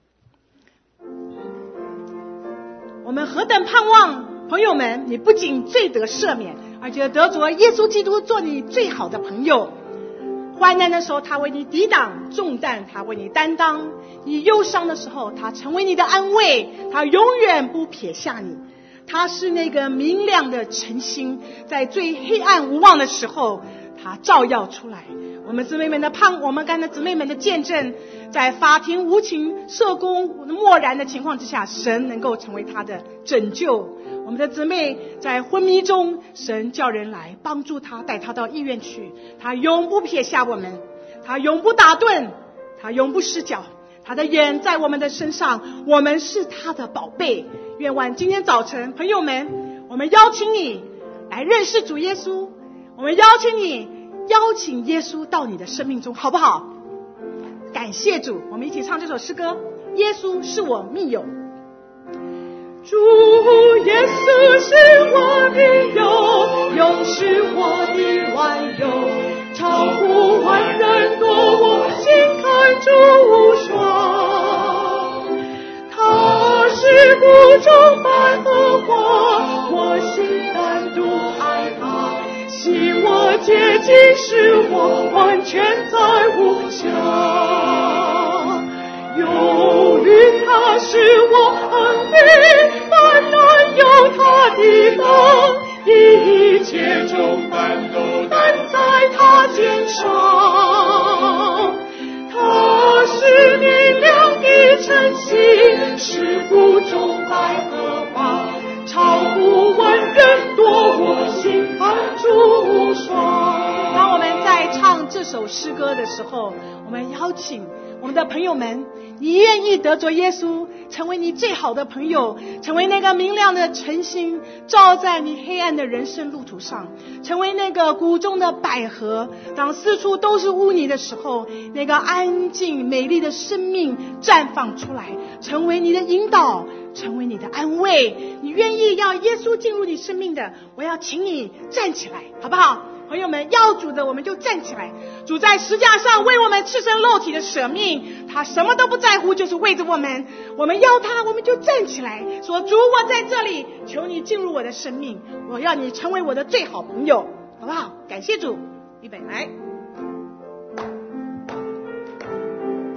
我们何等盼望，朋友们，你不仅罪得赦免，而且得着耶稣基督做你最好的朋友。患难的时候，他为你抵挡；重担他为你担当。你忧伤的时候，他成为你的安慰，他永远不撇下你。他是那个明亮的晨星，在最黑暗无望的时候，他照耀出来。我们姊妹们的我们刚才姊妹们的见证，在法庭无情、社工漠然的情况之下，神能够成为他的拯救。我们的姊妹在昏迷中，神叫人来帮助他，带他到医院去。他永不撇下我们，他永不打盹，他永不失脚。他的眼在我们的身上，我们是他的宝贝。愿望今天早晨，朋友们，我们邀请你来认识主耶稣，我们邀请耶稣到你的生命中，好不好？感谢主，我们一起唱这首诗歌，耶稣是我密友。 主耶稣是我密友，永是我的万有，超乎万人多，我心看主无双。他是谷中百合花，我心单独爱他，惜我洁净，使我完全在无瑕。由于他是我恩庇，万难有他的灯，一切重担都担在他肩上。他是明亮的晨星，是谷中百合花，超乎万人多，我心看主无双。 当我们在唱这首诗歌的时候，我们邀请我们的朋友们，你愿意得着耶稣，成为你最好的朋友，成为那个明亮的晨星，照在你黑暗的人生路途上，成为那个谷中的百合，当四处都是污泥的时候，那个安静美丽的生命绽放出来，成为你的引导，成为你的安慰。你愿意要耶稣进入你生命的，我要请你站起来，好不好？朋友们，要主的我们就站起来。主在十架上为我们赤身肉体的舍命，他什么都不在乎，就是为着我们。我们要他，我们就站起来说，主，我在这里，求你进入我的生命，我要你成为我的最好朋友，好不好？感谢主。预备来，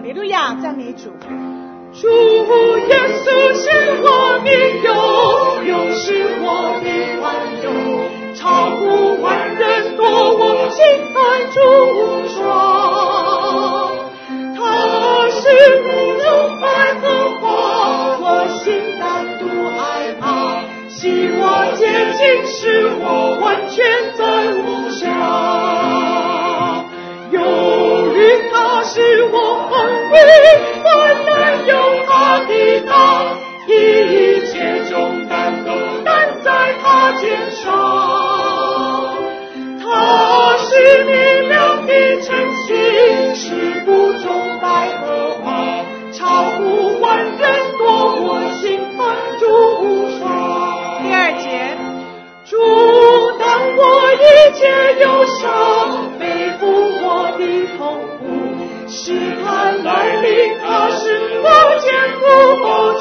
利路亚，赞美主。 主耶稣是我的友，永是我的万有，超乎万人多，我心爱主说。他是无如百合花，我心单独爱他，使我洁净，使我完全在无瑕。由于他是我恩惠，万难有他的大，一切重担都担在他肩上。他是你良的晨曦，是谷中百合花，超乎万人多，我心满足上。 第二节， 主当我一切忧伤，背负我的痛苦，试探来临，他是我坚固保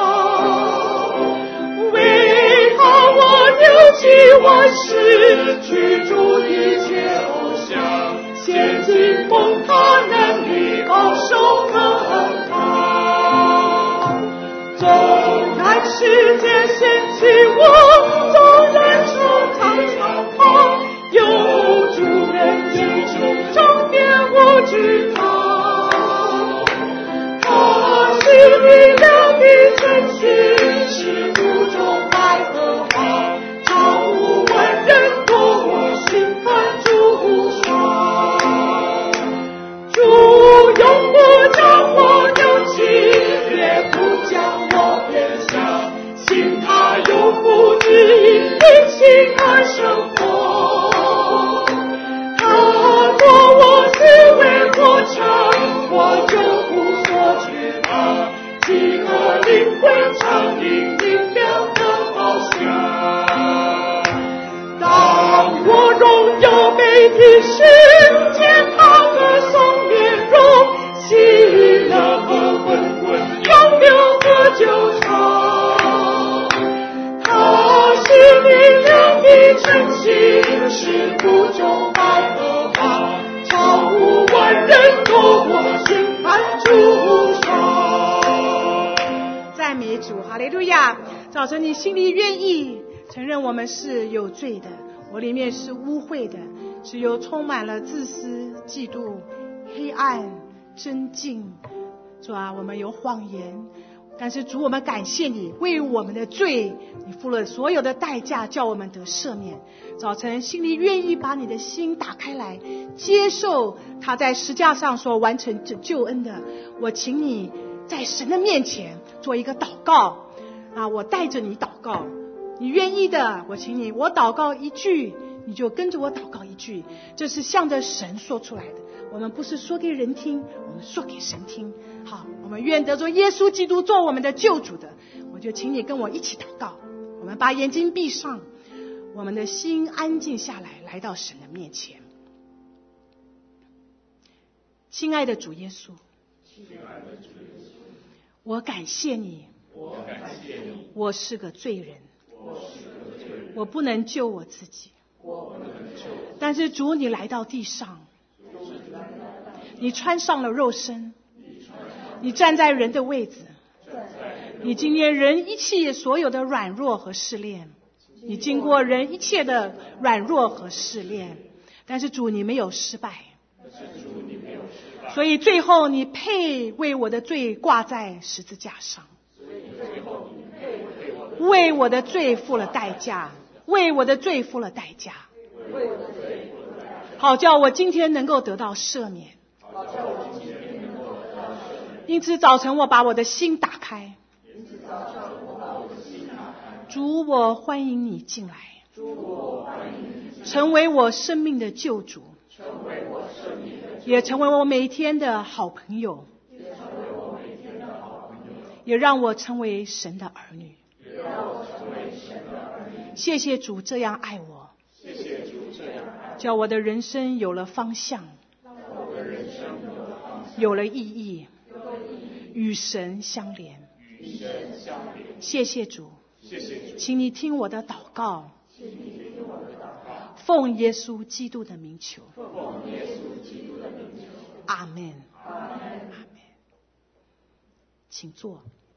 障。为他我丢弃万事，驱逐一切偶像，现今蒙他能力保守可靠。纵然世界嫌弃我，纵然说常跑，有主人救主正面我知道。他是你良的晨曦，是谷中百合花，超乎万人多，我心满足爽。主永不将我丢弃，也不将我撇下，信他有福之意，因信而生活。他做我思维过程，我就无所惧怕，饥渴灵魂常因明亮的方向。当我荣耀美体时，见他歌颂面容，喜乐和滚滚永流和久长。他是你良的晨曦，是谷中百合花，超乎万人多，我心满足上。 赞美主，哈利路亚！早晨你心里愿意承认我们是有罪的，我里面是污秽的，是有充满了自私、嫉妒、黑暗、争竞。主啊，我们有谎言，但是主，我们感谢你，为我们的罪，你付了所有的代价，叫我们得赦免。早晨心里愿意把你的心打开来，接受他在十架上所完成救恩的。我请你在神的面前做一个祷告啊！我带着你祷告，你愿意的，我请你，我祷告一句，你就跟着我祷告一句，这是向着神说出来的。我们不是说给人听，我们说给神听。好，我们愿得着耶稣基督做我们的救主的，我就请你跟我一起祷告。我们把眼睛闭上，我们的心安静下来，来到神的面前。亲爱的主耶稣，我感谢你，我是个罪人，我不能救我自己，但是主，你来到地上，你穿上了肉身，你站在人的位置，你经历人一切所有的软弱和试炼，你经过人一切的软弱和试炼，但是主，你没有失败，所以最后你配为我的罪挂在十字架上，为我的罪付了代价，为我的罪付了代价，好叫我今天能够得到赦免。因此早晨我把我的心打开，主，我欢迎你进来，成为我生命的救主，也成为我每天的好朋友，也让我成为神的儿女。谢谢主这样爱我，叫我的人生有了方向，有了意义，与神相连。谢谢主，请你听我的祷告，奉耶稣基督的名求，阿们。 请坐。